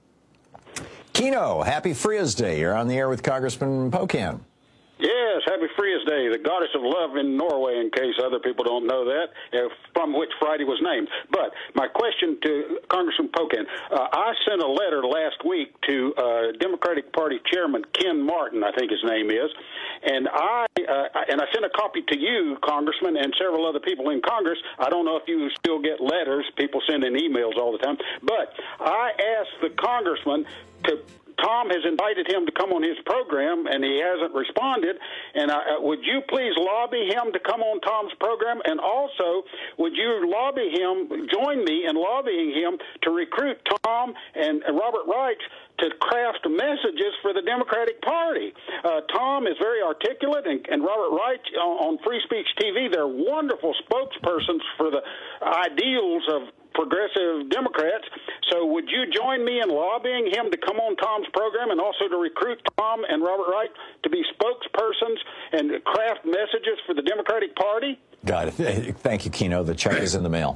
Keno, happy Frias Day. You're on the air with Congressman Pocan. Yes, happy Frias Day, the goddess of love in Norway, in case other people don't know that, uh, from which Friday was named. But my question to Congressman Pocan, uh, I sent a letter last week to uh, Democratic Party Chairman Ken Martin, I think his name is, and I uh, and I sent a copy to you, Congressman, and several other people in Congress. I don't know if you still get letters. People send in emails all the time. But I asked the congressman to Tom has invited him to come on his program, and he hasn't responded. And I, uh, would you please lobby him to come on Tom's program? And also, would you lobby him, join me in lobbying him to recruit Tom and Robert Reich to craft messages for the Democratic Party? Uh, Tom is very articulate, and, and Robert Reich on, on Free Speech T V, they're wonderful spokespersons for the ideals of progressive Democrats. So would you join me in lobbying him to come on Tom's program, and also to recruit Tom and Robert Reich to be spokespersons and craft messages for the Democratic Party? Got it. Thank you, Keno. The check is in the mail.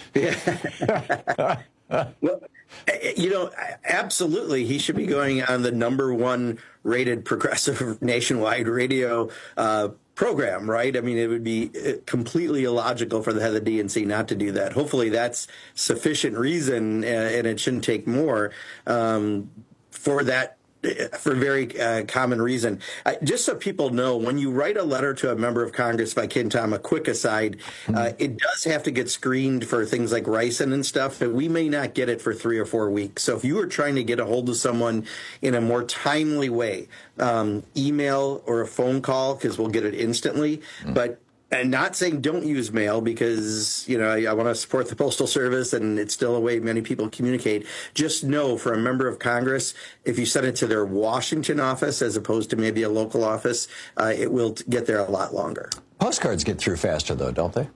Well, you know, absolutely, he should be going on the number one rated progressive nationwide radio uh, program, right? I mean, it would be completely illogical for the head of the D N C not to do that. Hopefully that's sufficient reason, and it shouldn't take more um, for that. For a very uh, common reason. Uh, just so people know, when you write a letter to a member of Congress, by Ken Tom, a quick aside, uh, it does have to get screened for things like ricin and stuff, but we may not get it for three or four weeks. So if you are trying to get a hold of someone in a more timely way, um, email or a phone call, because we'll get it instantly, mm. but and not saying don't use mail because, you know, I, I want to support the Postal Service and it's still a way many people communicate. Just know for a member of Congress, if you send it to their Washington office as opposed to maybe a local office, uh, it will get there a lot longer. Postcards get through faster, though, don't they?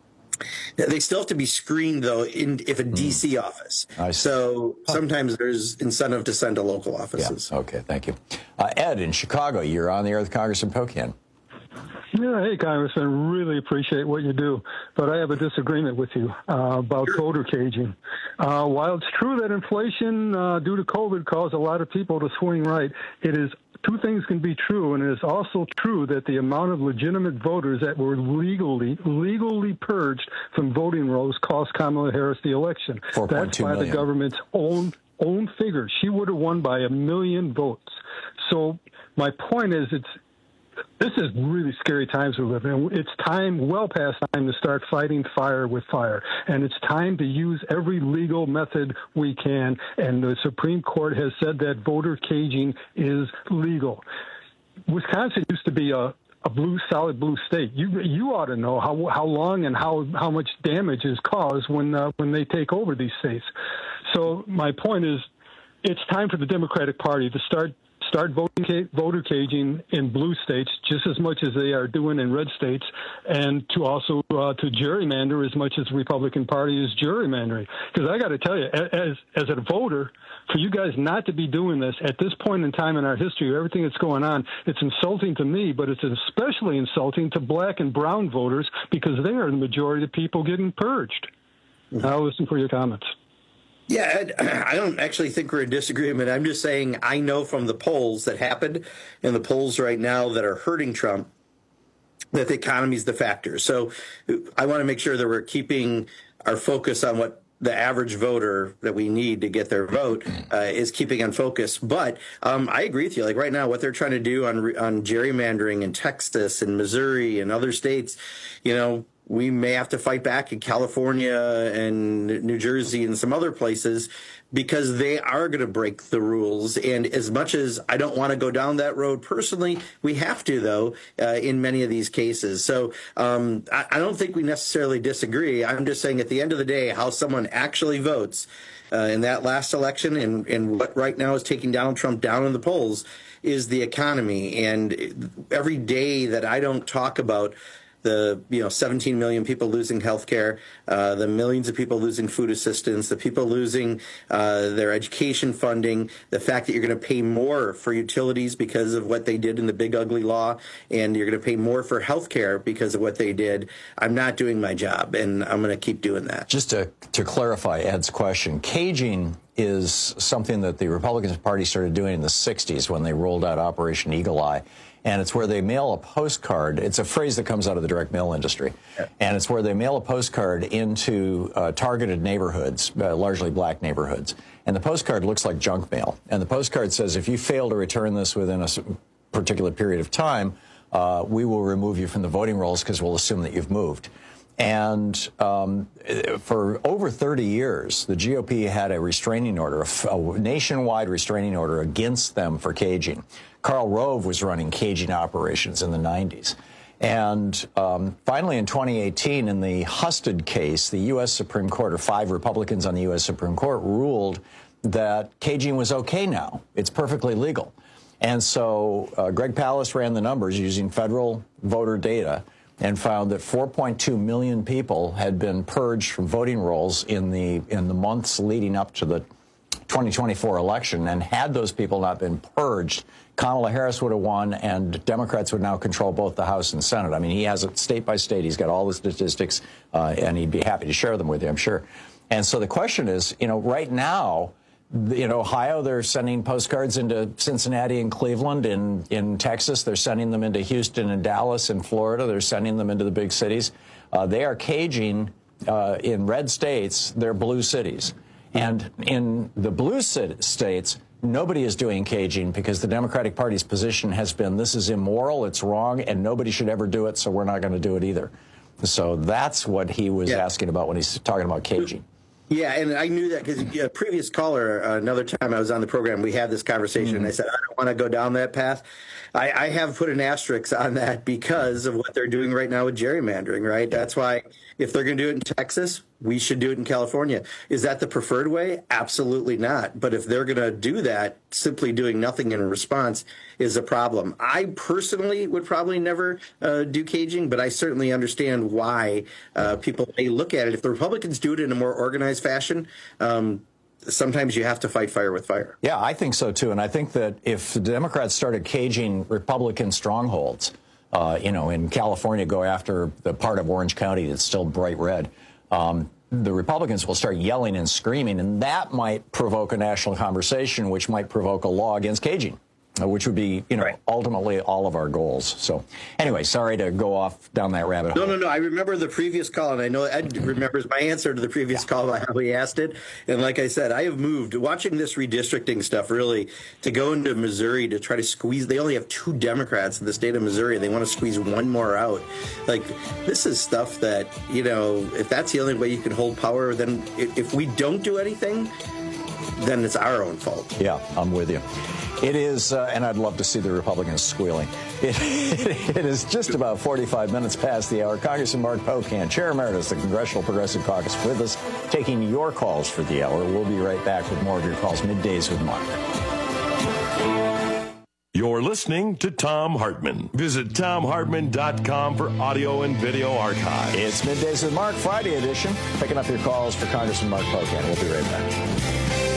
They still have to be screened, though, in if a D C mm. office. I see. So sometimes there's incentive to send to local offices. Yeah. Okay, thank you. Uh, Ed, in Chicago, you're on the air with Congressman Pocan. Yeah, hey, Congressman, really appreciate what you do, but I have a disagreement with you uh, about sure. voter caging. Uh, while it's true that inflation uh, due to COVID caused a lot of people to swing right, it is two things can be true, and it is also true that the amount of legitimate voters that were legally legally purged from voting rolls cost Kamala Harris the election. That's by million. the government's own own figures. She would have won by a million votes. So my point is, it's this is really scary times we live in. It's time, well past time, to start fighting fire with fire. And it's time to use every legal method we can. And the Supreme Court has said that voter caging is legal. Wisconsin used to be a, a blue, solid blue state. You you ought to know how how long and how, how much damage is caused when uh, when they take over these states. So my point is, it's time for the Democratic Party to start Start voting, voter caging in blue states just as much as they are doing in red states, and to also uh, to gerrymander as much as the Republican Party is gerrymandering. Because I got to tell you, as as a voter, for you guys not to be doing this at this point in time in our history, everything that's going on, it's insulting to me, but it's especially insulting to black and brown voters because they are the majority of people getting purged. Mm-hmm. I'll listen for your comments. Yeah, I don't actually think we're in disagreement. I'm just saying I know from the polls that happened and the polls right now that are hurting Trump that the economy is the factor. So I want to make sure that we're keeping our focus on what the average voter that we need to get their vote uh, is keeping on focus. But um, I agree with you. Like right now, what they're trying to do on on gerrymandering in Texas and Missouri and other states, you know, we may have to fight back in California and New Jersey and some other places because they are going to break the rules. And as much as I don't want to go down that road personally, we have to, though, uh, in many of these cases. So um, I, I don't think we necessarily disagree. I'm just saying at the end of the day, how someone actually votes uh, in that last election and, and what right now is taking Donald Trump down in the polls is the economy. And every day that I don't talk about the you know seventeen million people losing health care, uh, the millions of people losing food assistance, the people losing uh, their education funding, the fact that you're going to pay more for utilities because of what they did in the big ugly law, and you're going to pay more for health care because of what they did. I'm not doing my job, and I'm going to keep doing that. Just to, to clarify Ed's question, caging is something that the Republican Party started doing in the sixties when they rolled out Operation Eagle Eye. And it's where they mail a postcard. It's a phrase that comes out of the direct mail industry. Yeah. And it's where they mail a postcard into uh, targeted neighborhoods, uh, largely black neighborhoods. And the postcard looks like junk mail. And the postcard says, if you fail to return this within a particular period of time, uh, we will remove you from the voting rolls because we'll assume that you've moved. And um, for over thirty years, the G O P had a restraining order, a, a nationwide restraining order against them for caging. Karl Rove was running caging operations in the nineties. And um, finally, in twenty eighteen, in the Husted case, the U S Supreme Court, or five Republicans on the U S Supreme Court, ruled that caging was okay now. It's perfectly legal. And so uh, Greg Palast ran the numbers using federal voter data and found that four point two million people had been purged from voting rolls in the in the months leading up to the twenty twenty-four election. And had those people not been purged, Kamala Harris would have won, and Democrats would now control both the House and Senate. I mean, he has it state by state. He's got all the statistics, uh, and he'd be happy to share them with you, I'm sure. And so the question is, you know, right now, in Ohio, they're sending postcards into Cincinnati and Cleveland. In, in Texas, they're sending them into Houston and Dallas. In Florida, they're sending them into the big cities. Uh, they are caging uh, in red states, they're blue cities. And in the blue states, nobody is doing caging because the Democratic Party's position has been this is immoral, it's wrong, and nobody should ever do it, so we're not going to do it either. So that's what he was yeah. asking about when he's talking about caging. Yeah, and I knew that because a previous caller, uh, another time I was on the program, we had this conversation, mm-hmm. and I said, I don't want to go down that path. I, I have put an asterisk on that because of what they're doing right now with gerrymandering, right? That's why if they're going to do it in Texas, we should do it in California. Is that the preferred way? Absolutely not. But if they're going to do that, simply doing nothing in response is a problem. I personally would probably never uh, do caging, but I certainly understand why uh, people may look at it. If the Republicans do it in a more organized fashion, um, sometimes you have to fight fire with fire. Yeah, I think so, too. And I think that if the Democrats started caging Republican strongholds, uh, you know, in California, go after the part of Orange County that's still bright red, um, the Republicans will start yelling and screaming, and that might provoke a national conversation, which might provoke a law against caging, uh, which would be, you know, right. ultimately all of our goals. So anyway, sorry to go off down that rabbit hole. No, no, no. I remember the previous call, and I know Ed remembers my answer to the previous yeah. call, how he asked it. And like I said, I have moved, watching this redistricting stuff, really, to go into Missouri to try to squeeze. They only have two Democrats in the state of Missouri. They want to squeeze one more out. Like, this is stuff that, you know, if that's the only way you can hold power, then if we don't do anything, then it's our own fault. Yeah, I'm with you. It is, uh, and I'd love to see the Republicans squealing. It, it, it is just about forty-five minutes past the hour. Congressman Mark Pocan, Chair Emeritus of the Congressional Progressive Caucus, with us, taking your calls for the hour. We'll be right back with more of your calls, Middays with Mark. You're listening to Thom Hartmann. Visit Thom Hartmann dot com for audio and video archives. It's Middays with Mark, Friday edition. Picking up your calls for Congressman Mark Pocan. We'll be right back.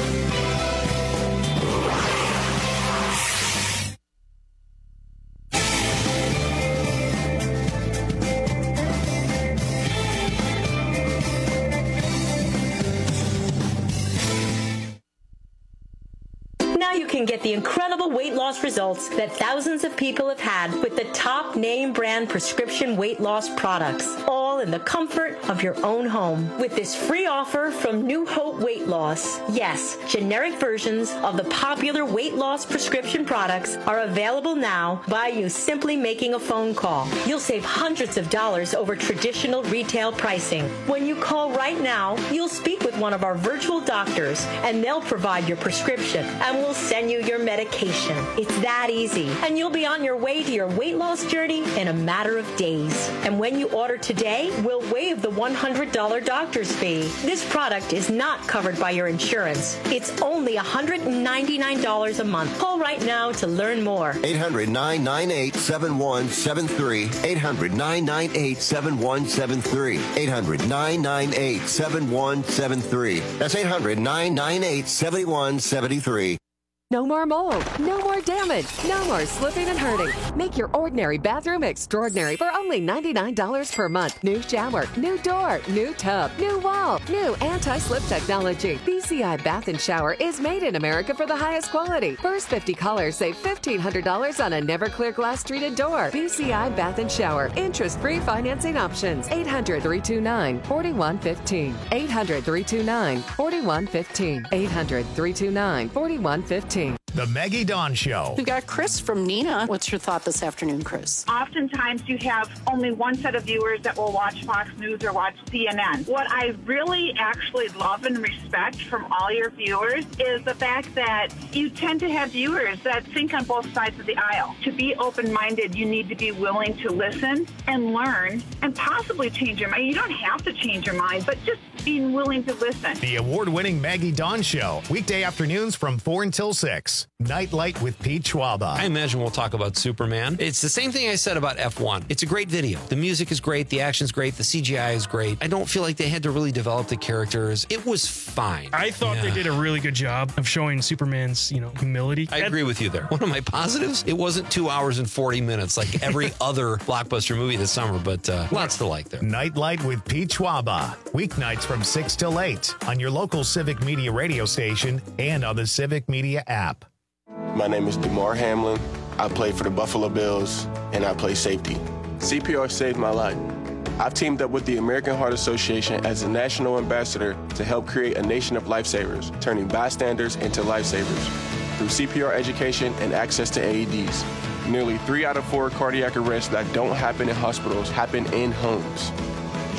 Now you can get the incredible weight loss results that thousands of people have had with the top name brand prescription weight loss products, all in the comfort of your own home. With this free offer from New Hope Weight Loss, yes, generic versions of the popular weight loss prescription products are available now by you simply making a phone call. You'll save hundreds of dollars over traditional retail pricing. When you call right now, you'll speak with one of our virtual doctors, and they'll provide your prescription and will send you your medication. It's that easy, and you'll be on your way to your weight loss journey in a matter of days. And when you order today, we'll waive the one hundred dollars doctor's fee. This product is not covered by your insurance. It's only one hundred ninety-nine dollars a month. Call right now to learn more. eight hundred, nine nine eight, seven one seven three. eight hundred, nine nine eight, seven one seven three. eight hundred, nine nine eight, seven one seven three. That's eight hundred, nine nine eight, seven one seven three. No more mold, no more damage, no more slipping and hurting. Make your ordinary bathroom extraordinary for only ninety-nine dollars per month. New shower, new door, new tub, new wall, new anti-slip technology. B C I Bath and Shower is made in America for the highest quality. First fifty callers save fifteen hundred dollars on a Never-Clear glass treated door. B C I Bath and Shower. Interest-free financing options. eight hundred, three two nine, four one one five. eight hundred, three two nine, four one one five. eight hundred, three two nine, four one one five. The Maggie Dawn Show. We've got Chris from Neenah. What's your thought this afternoon, Chris? Oftentimes you have only one set of viewers that will watch Fox News or watch C N N. What I really actually love and respect from all your viewers is the fact that you tend to have viewers that think on both sides of the aisle. To be open-minded, you need to be willing to listen and learn and possibly change your mind. You don't have to change your mind, but just being willing to listen. The award-winning Maggie Dawn Show. Weekday afternoons from four until six. Nightlight with Pete Schwaba. I imagine we'll talk about Superman. It's the same thing I said about F one. It's a great video. The music is great. The action's great. The C G I is great. I don't feel like they had to really develop the characters. It was fine. I thought yeah. they did a really good job of showing Superman's, you know, humility. I agree with you there. One of my positives, it wasn't two hours and forty minutes like every other blockbuster movie this summer, but uh, lots to like there. Nightlight with Pete Schwaba. Weeknights from six till eight on your local Civic Media radio station and on the Civic Media app. My name is DeMar Hamlin. I play for the Buffalo Bills, and I play safety. C P R saved my life. I've teamed up with the American Heart Association as a national ambassador to help create a nation of lifesavers, turning bystanders into lifesavers. Through C P R education and access to A E Ds, nearly three out of four cardiac arrests that don't happen in hospitals happen in homes.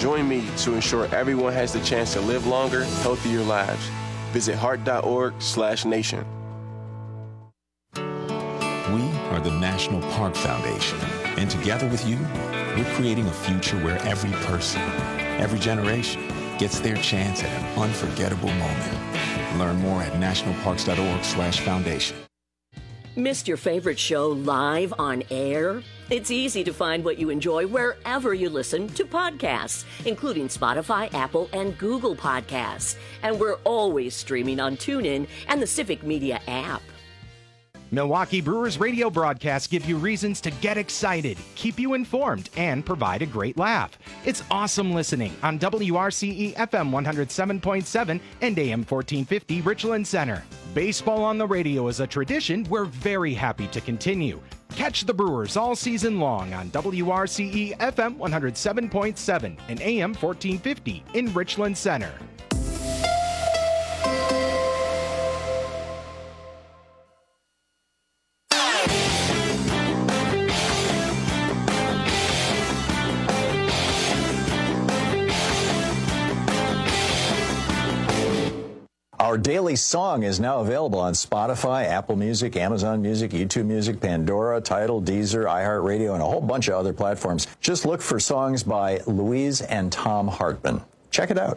Join me to ensure everyone has the chance to live longer, healthier lives. Visit heart.org slash nation. We are the National Park Foundation, and together with you, we're creating a future where every person, every generation, gets their chance at an unforgettable moment. Learn more at nationalparks.org slash foundation. Missed your favorite show live on air? It's easy to find what you enjoy wherever you listen to podcasts, including Spotify, Apple, and Google Podcasts. And we're always streaming on TuneIn and the Civic Media app. Milwaukee Brewers radio broadcasts give you reasons to get excited, keep you informed, and provide a great laugh. It's awesome listening on W R C E F M one oh seven point seven and A M fourteen fifty Richland Center. Baseball on the radio is a tradition we're very happy to continue. Catch the Brewers all season long on W R C E F M one oh seven point seven and A M fourteen fifty in Richland Center. Our daily song is now available on Spotify, Apple Music, Amazon Music, YouTube Music, Pandora, Tidal, Deezer, iHeartRadio, and a whole bunch of other platforms. Just look for songs by Louise and Tom Hartman. Check it out.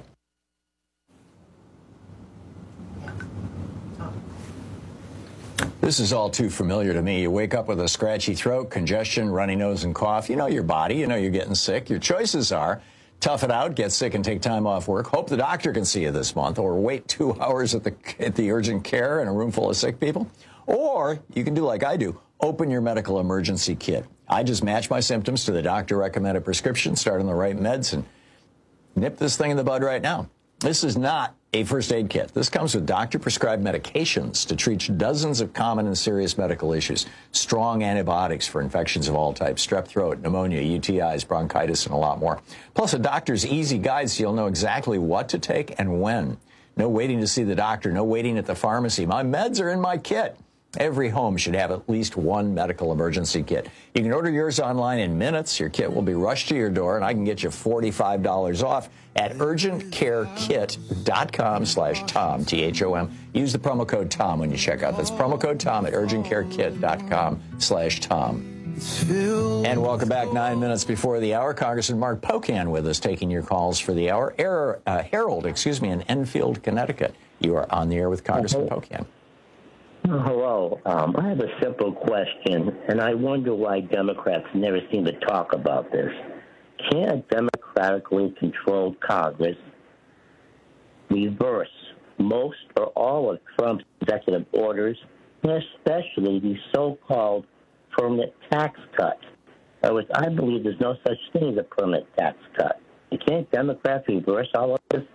This is all too familiar to me. You wake up with a scratchy throat, congestion, runny nose, and cough. You know your body. You know you're getting sick. Your choices are tough it out, get sick, and take time off work. Hope the doctor can see you this month, or wait two hours at the at the urgent care in a room full of sick people. Or you can do like I do, open your medical emergency kit. I just match my symptoms to the doctor-recommended prescription, start on the right meds, and nip this thing in the bud right now. This is not a first aid kit. This comes with doctor-prescribed medications to treat dozens of common and serious medical issues. Strong antibiotics for infections of all types, strep throat, pneumonia, U T Is, bronchitis, and a lot more. Plus a doctor's easy guide so you'll know exactly what to take and when. No waiting to see the doctor, no waiting at the pharmacy. My meds are in my kit. Every home should have at least one medical emergency kit. You can order yours online in minutes. Your kit will be rushed to your door, and I can get you forty-five dollars off at urgentcarekit.com slash Tom, T H O M. Use the promo code Tom when you check out. That's promo code Tom at urgentcarekit.com slash Tom. And welcome back. Nine minutes before the hour, Congressman Mark Pocan with us, taking your calls for the hour. Air, uh, Harold, excuse me, in Enfield, Connecticut. You are on the air with Congressman uh-huh. Pocan. Hello. Um, I have a simple question, and I wonder why Democrats never seem to talk about this. Can a democratically controlled Congress reverse most or all of Trump's executive orders, and especially the so-called permanent tax cut? In other words, I believe there's no such thing as a permanent tax cut. Can't Democrats reverse all of this?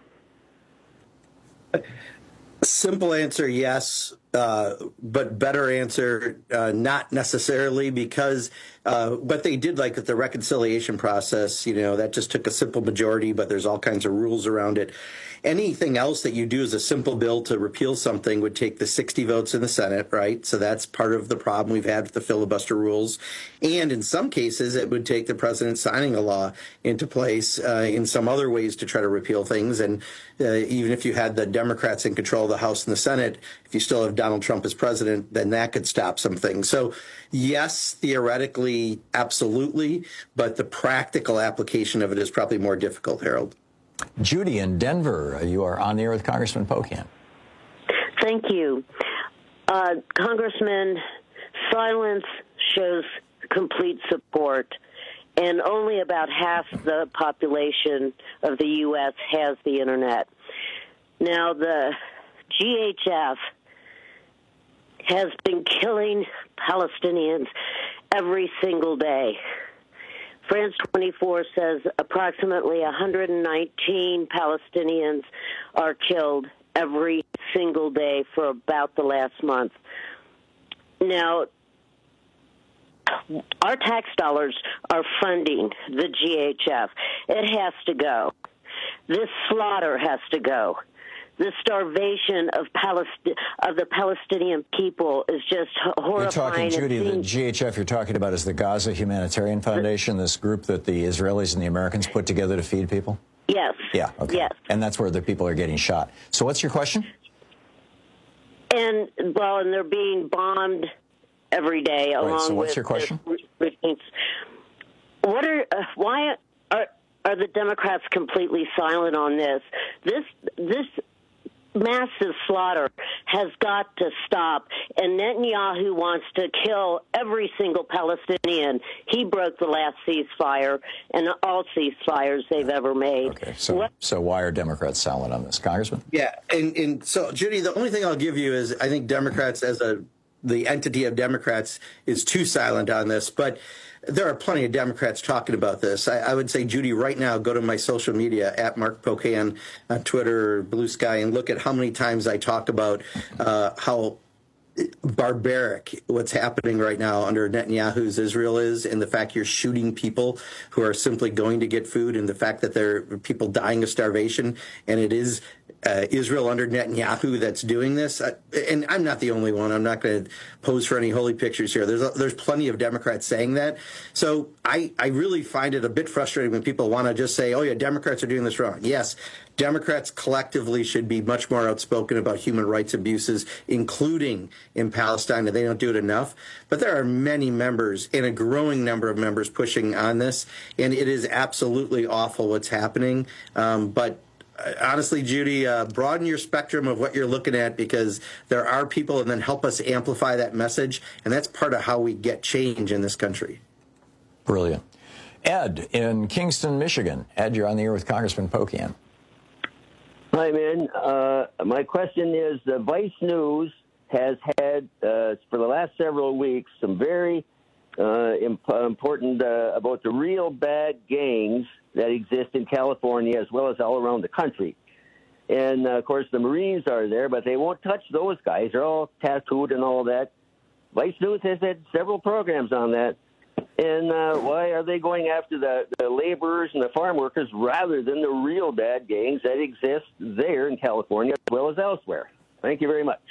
Simple answer, yes. Uh, but better answer, uh, not necessarily, because uh, what they did, like with the reconciliation process, you know, that just took a simple majority, but there's all kinds of rules around it. Anything else that you do as a simple bill to repeal something would take the sixty votes in the Senate, right? So that's part of the problem we've had with the filibuster rules. And in some cases, it would take the president signing a law into place uh, in some other ways to try to repeal things. And uh, even if you had the Democrats in control of the House and the Senate, if you still have Donald Trump as president, then that could stop some things. So yes, theoretically, absolutely, but the practical application of it is probably more difficult, Harold. Judy in Denver, you are on the air with Congressman Pocan. Thank you. Uh, Congressman, silence shows complete support, and only about half the population of the U S has the Internet. Now, the G H F has been killing Palestinians every single day. France twenty-four says approximately one hundred nineteen Palestinians are killed every single day for about the last month. Now, our tax dollars are funding the G H F. It has to go. This slaughter has to go. the starvation of Palest- of the Palestinian people is just horrifying. You're talking, Judy, It the seems- G H F you're talking about is the Gaza Humanitarian Foundation, this group that the Israelis and the Americans put together to feed people? Yes. Yeah, okay. Yes. And that's where the people are getting shot. So what's your question? And, well, and they're being bombed every day along Right, so what's with your question? the- What are, uh, why are, are the Democrats completely silent on this? This, this massive slaughter has got to stop, and Netanyahu wants to kill every single Palestinian. He broke the last ceasefire and all ceasefires they've ever made. Okay, so, What- so why are Democrats silent on this? Congressman? Yeah, and, and so, Judy, the only thing I'll give you is I think Democrats as a the entity of Democrats is too silent on this, but there are plenty of Democrats talking about this. I, I would say, Judy, right now, go to my social media, at Mark Pocan on Twitter, Blue Sky, and look at how many times I talk about uh, how barbaric what's happening right now under Netanyahu's Israel is, and the fact you're shooting people who are simply going to get food, and the fact that there are people dying of starvation, and it is Uh, Israel under Netanyahu that's doing this. Uh, and I'm not the only one. I'm not going to pose for any holy pictures here. There's a, there's plenty of Democrats saying that. So I, I really find it a bit frustrating when people want to just say, oh, yeah, Democrats are doing this wrong. Yes, Democrats collectively should be much more outspoken about human rights abuses, including in Palestine, and they don't do it enough. But there are many members, and a growing number of members, pushing on this, and it is absolutely awful what's happening. Um, but honestly, Judy, uh, broaden your spectrum of what you're looking at, because there are people, and then help us amplify that message. And that's part of how we get change in this country. Brilliant. Ed in Kingston, Michigan. Ed, you're on the air with Congressman Pocan. Hi, man. Uh, my question is, uh, Vice News has had, uh, for the last several weeks, some very uh, imp- important uh, about the real bad gangs that exist in California as well as all around the country. And, uh, of course, the Marines are there, but they won't touch those guys. They're all tattooed and all that. Vice News has had several programs on that. And uh, why are they going after the, the laborers and the farm workers rather than the real bad gangs that exist there in California as well as elsewhere? Thank you very much.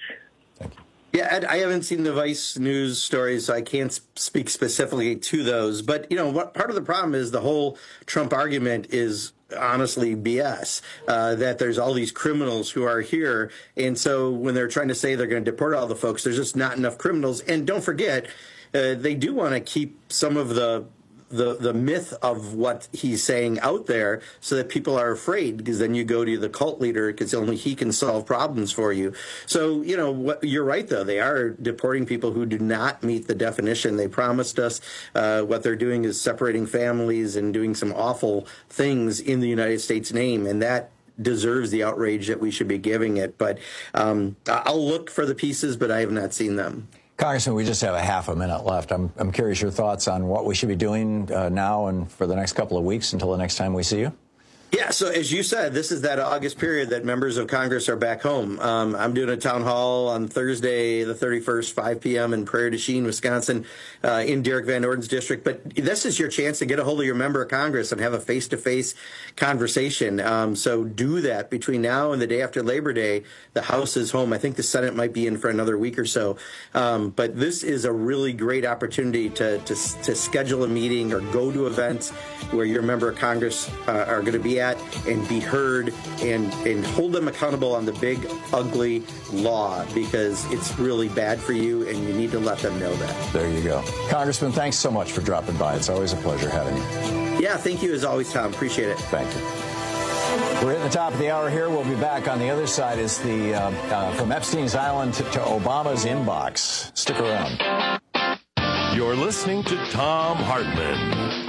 Yeah, Ed, I haven't seen the Vice News stories, so I can't speak specifically to those. But, you know, what part of the problem is the whole Trump argument is honestly B S, uh, that there's all these criminals who are here. And so when they're trying to say they're going to deport all the folks, there's just not enough criminals. And don't forget, uh, they do want to keep some of the the the myth of what he's saying out there so that people are afraid, because then you go to the cult leader because only he can solve problems for you. So, you know, what, you're right, though. They are deporting people who do not meet the definition they promised us. Uh, what they're doing is separating families and doing some awful things in the United States name, and that deserves the outrage that we should be giving it. But um, I'll look for the pieces, but I have not seen them. Congressman, we just have a half a minute left. I'm, I'm curious your thoughts on what we should be doing uh, now and for the next couple of weeks until the next time we see you. Yeah, so as you said, this is that August period that members of Congress are back home. Um, I'm doing a town hall on Thursday, the thirty-first, five p.m. in Prairie du Chien, Wisconsin, uh, in Derek Van Orden's district. But this is your chance to get a hold of your member of Congress and have a face-to-face conversation. Um, so do that between now and the day after Labor Day. The House is home. I think the Senate might be in for another week or so. Um, but this is a really great opportunity to, to, to schedule a meeting or go to events where your member of Congress uh, are going to be at and be heard, and, and hold them accountable on the big, ugly law, because it's really bad for you, and you need to let them know that. There you go. Congressman, thanks so much for dropping by. It's always a pleasure having you. Yeah, thank you as always, Tom. Appreciate it. Thank you. We're at the top of the hour here. We'll be back on the other side as the uh, uh, from Epstein's Island to, to Obama's inbox. Stick around. You're listening to Thom Hartmann.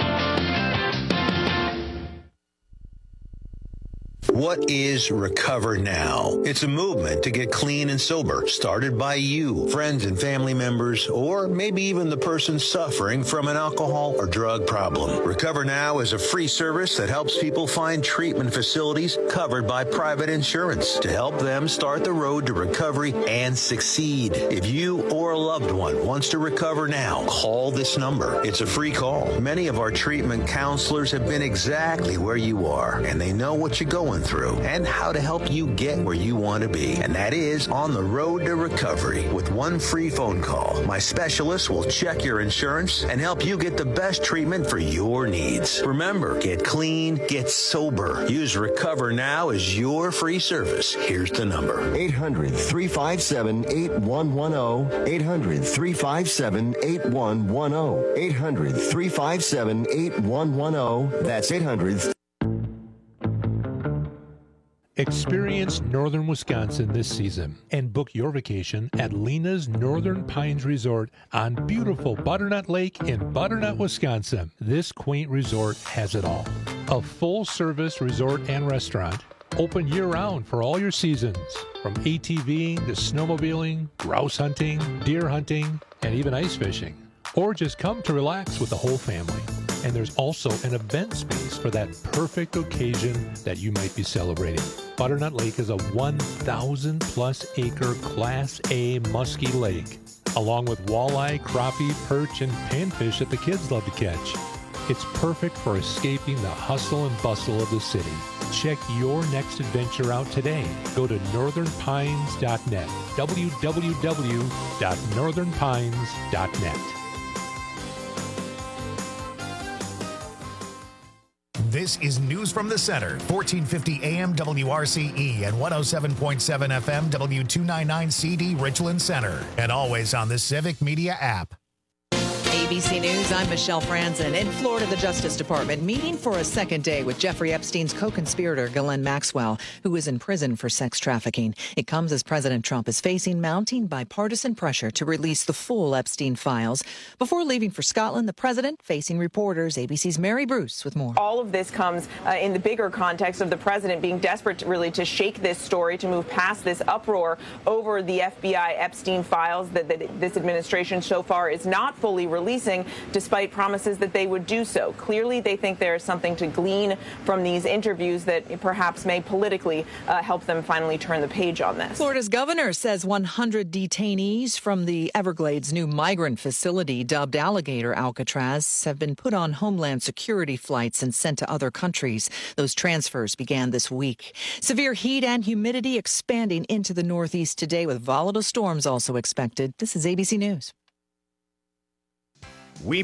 What is Recover Now? It's a movement to get clean and sober, started by you, friends and family members, or maybe even the person suffering from an alcohol or drug problem. Recover Now is a free service that helps people find treatment facilities covered by private insurance to help them start the road to recovery and succeed. If you or a loved one wants to recover now, call this number. It's a free call. Many of our treatment counselors have been exactly where you are, and they know what you're going going through and how to help you get where you want to be. And that is on the road to recovery. With one free phone call, my specialist will check your insurance and help you get the best treatment for your needs. Remember, get clean, get sober. Use Recover Now as your free service. Here's the number. eight hundred, three five seven, eight one one zero. eight hundred, three five seven, eight one one zero. eight hundred, three five seven, eight one one zero. That's eight hundred. Experience northern Wisconsin this season and book your vacation at Lena's Northern Pines Resort on beautiful Butternut Lake in Butternut, Wisconsin. This quaint resort has it all. A full-service resort and restaurant, open year-round for all your seasons, from ATVing to snowmobiling, grouse hunting, deer hunting, and even ice fishing. Or just come to relax with the whole family. And there's also an event space for that perfect occasion that you might be celebrating. Butternut Lake is a one thousand plus acre Class A musky lake, along with walleye, crappie, perch, and panfish that the kids love to catch. It's perfect for escaping the hustle and bustle of the city. Check your next adventure out today. Go to northern pines dot net, w w w dot northern pines dot net. This is News from the Center, fourteen fifty A M W R C E and one oh seven point seven F M W two ninety-nine C D Richland Center, and always on the Civic Media app. A B C News, I'm Michelle Franzen. In Florida, the Justice Department meeting for a second day with Jeffrey Epstein's co-conspirator, Ghislaine Maxwell, who is in prison for sex trafficking. It comes as President Trump is facing mounting bipartisan pressure to release the full Epstein files. Before leaving for Scotland, the president facing reporters. A B C's Mary Bruce with more. All of this comes uh, in the bigger context of the president being desperate to really to shake this story, to move past this uproar over the F B I Epstein files that, that this administration so far is not fully releasing, despite promises that they would do so. Clearly, they think there is something to glean from these interviews that perhaps may politically uh, help them finally turn the page on this. Florida's governor says one hundred detainees from the Everglades new migrant facility dubbed Alligator Alcatraz have been put on Homeland Security flights and sent to other countries. Those transfers began this week. Severe heat and humidity expanding into the Northeast today, with volatile storms also expected. This is A B C News. We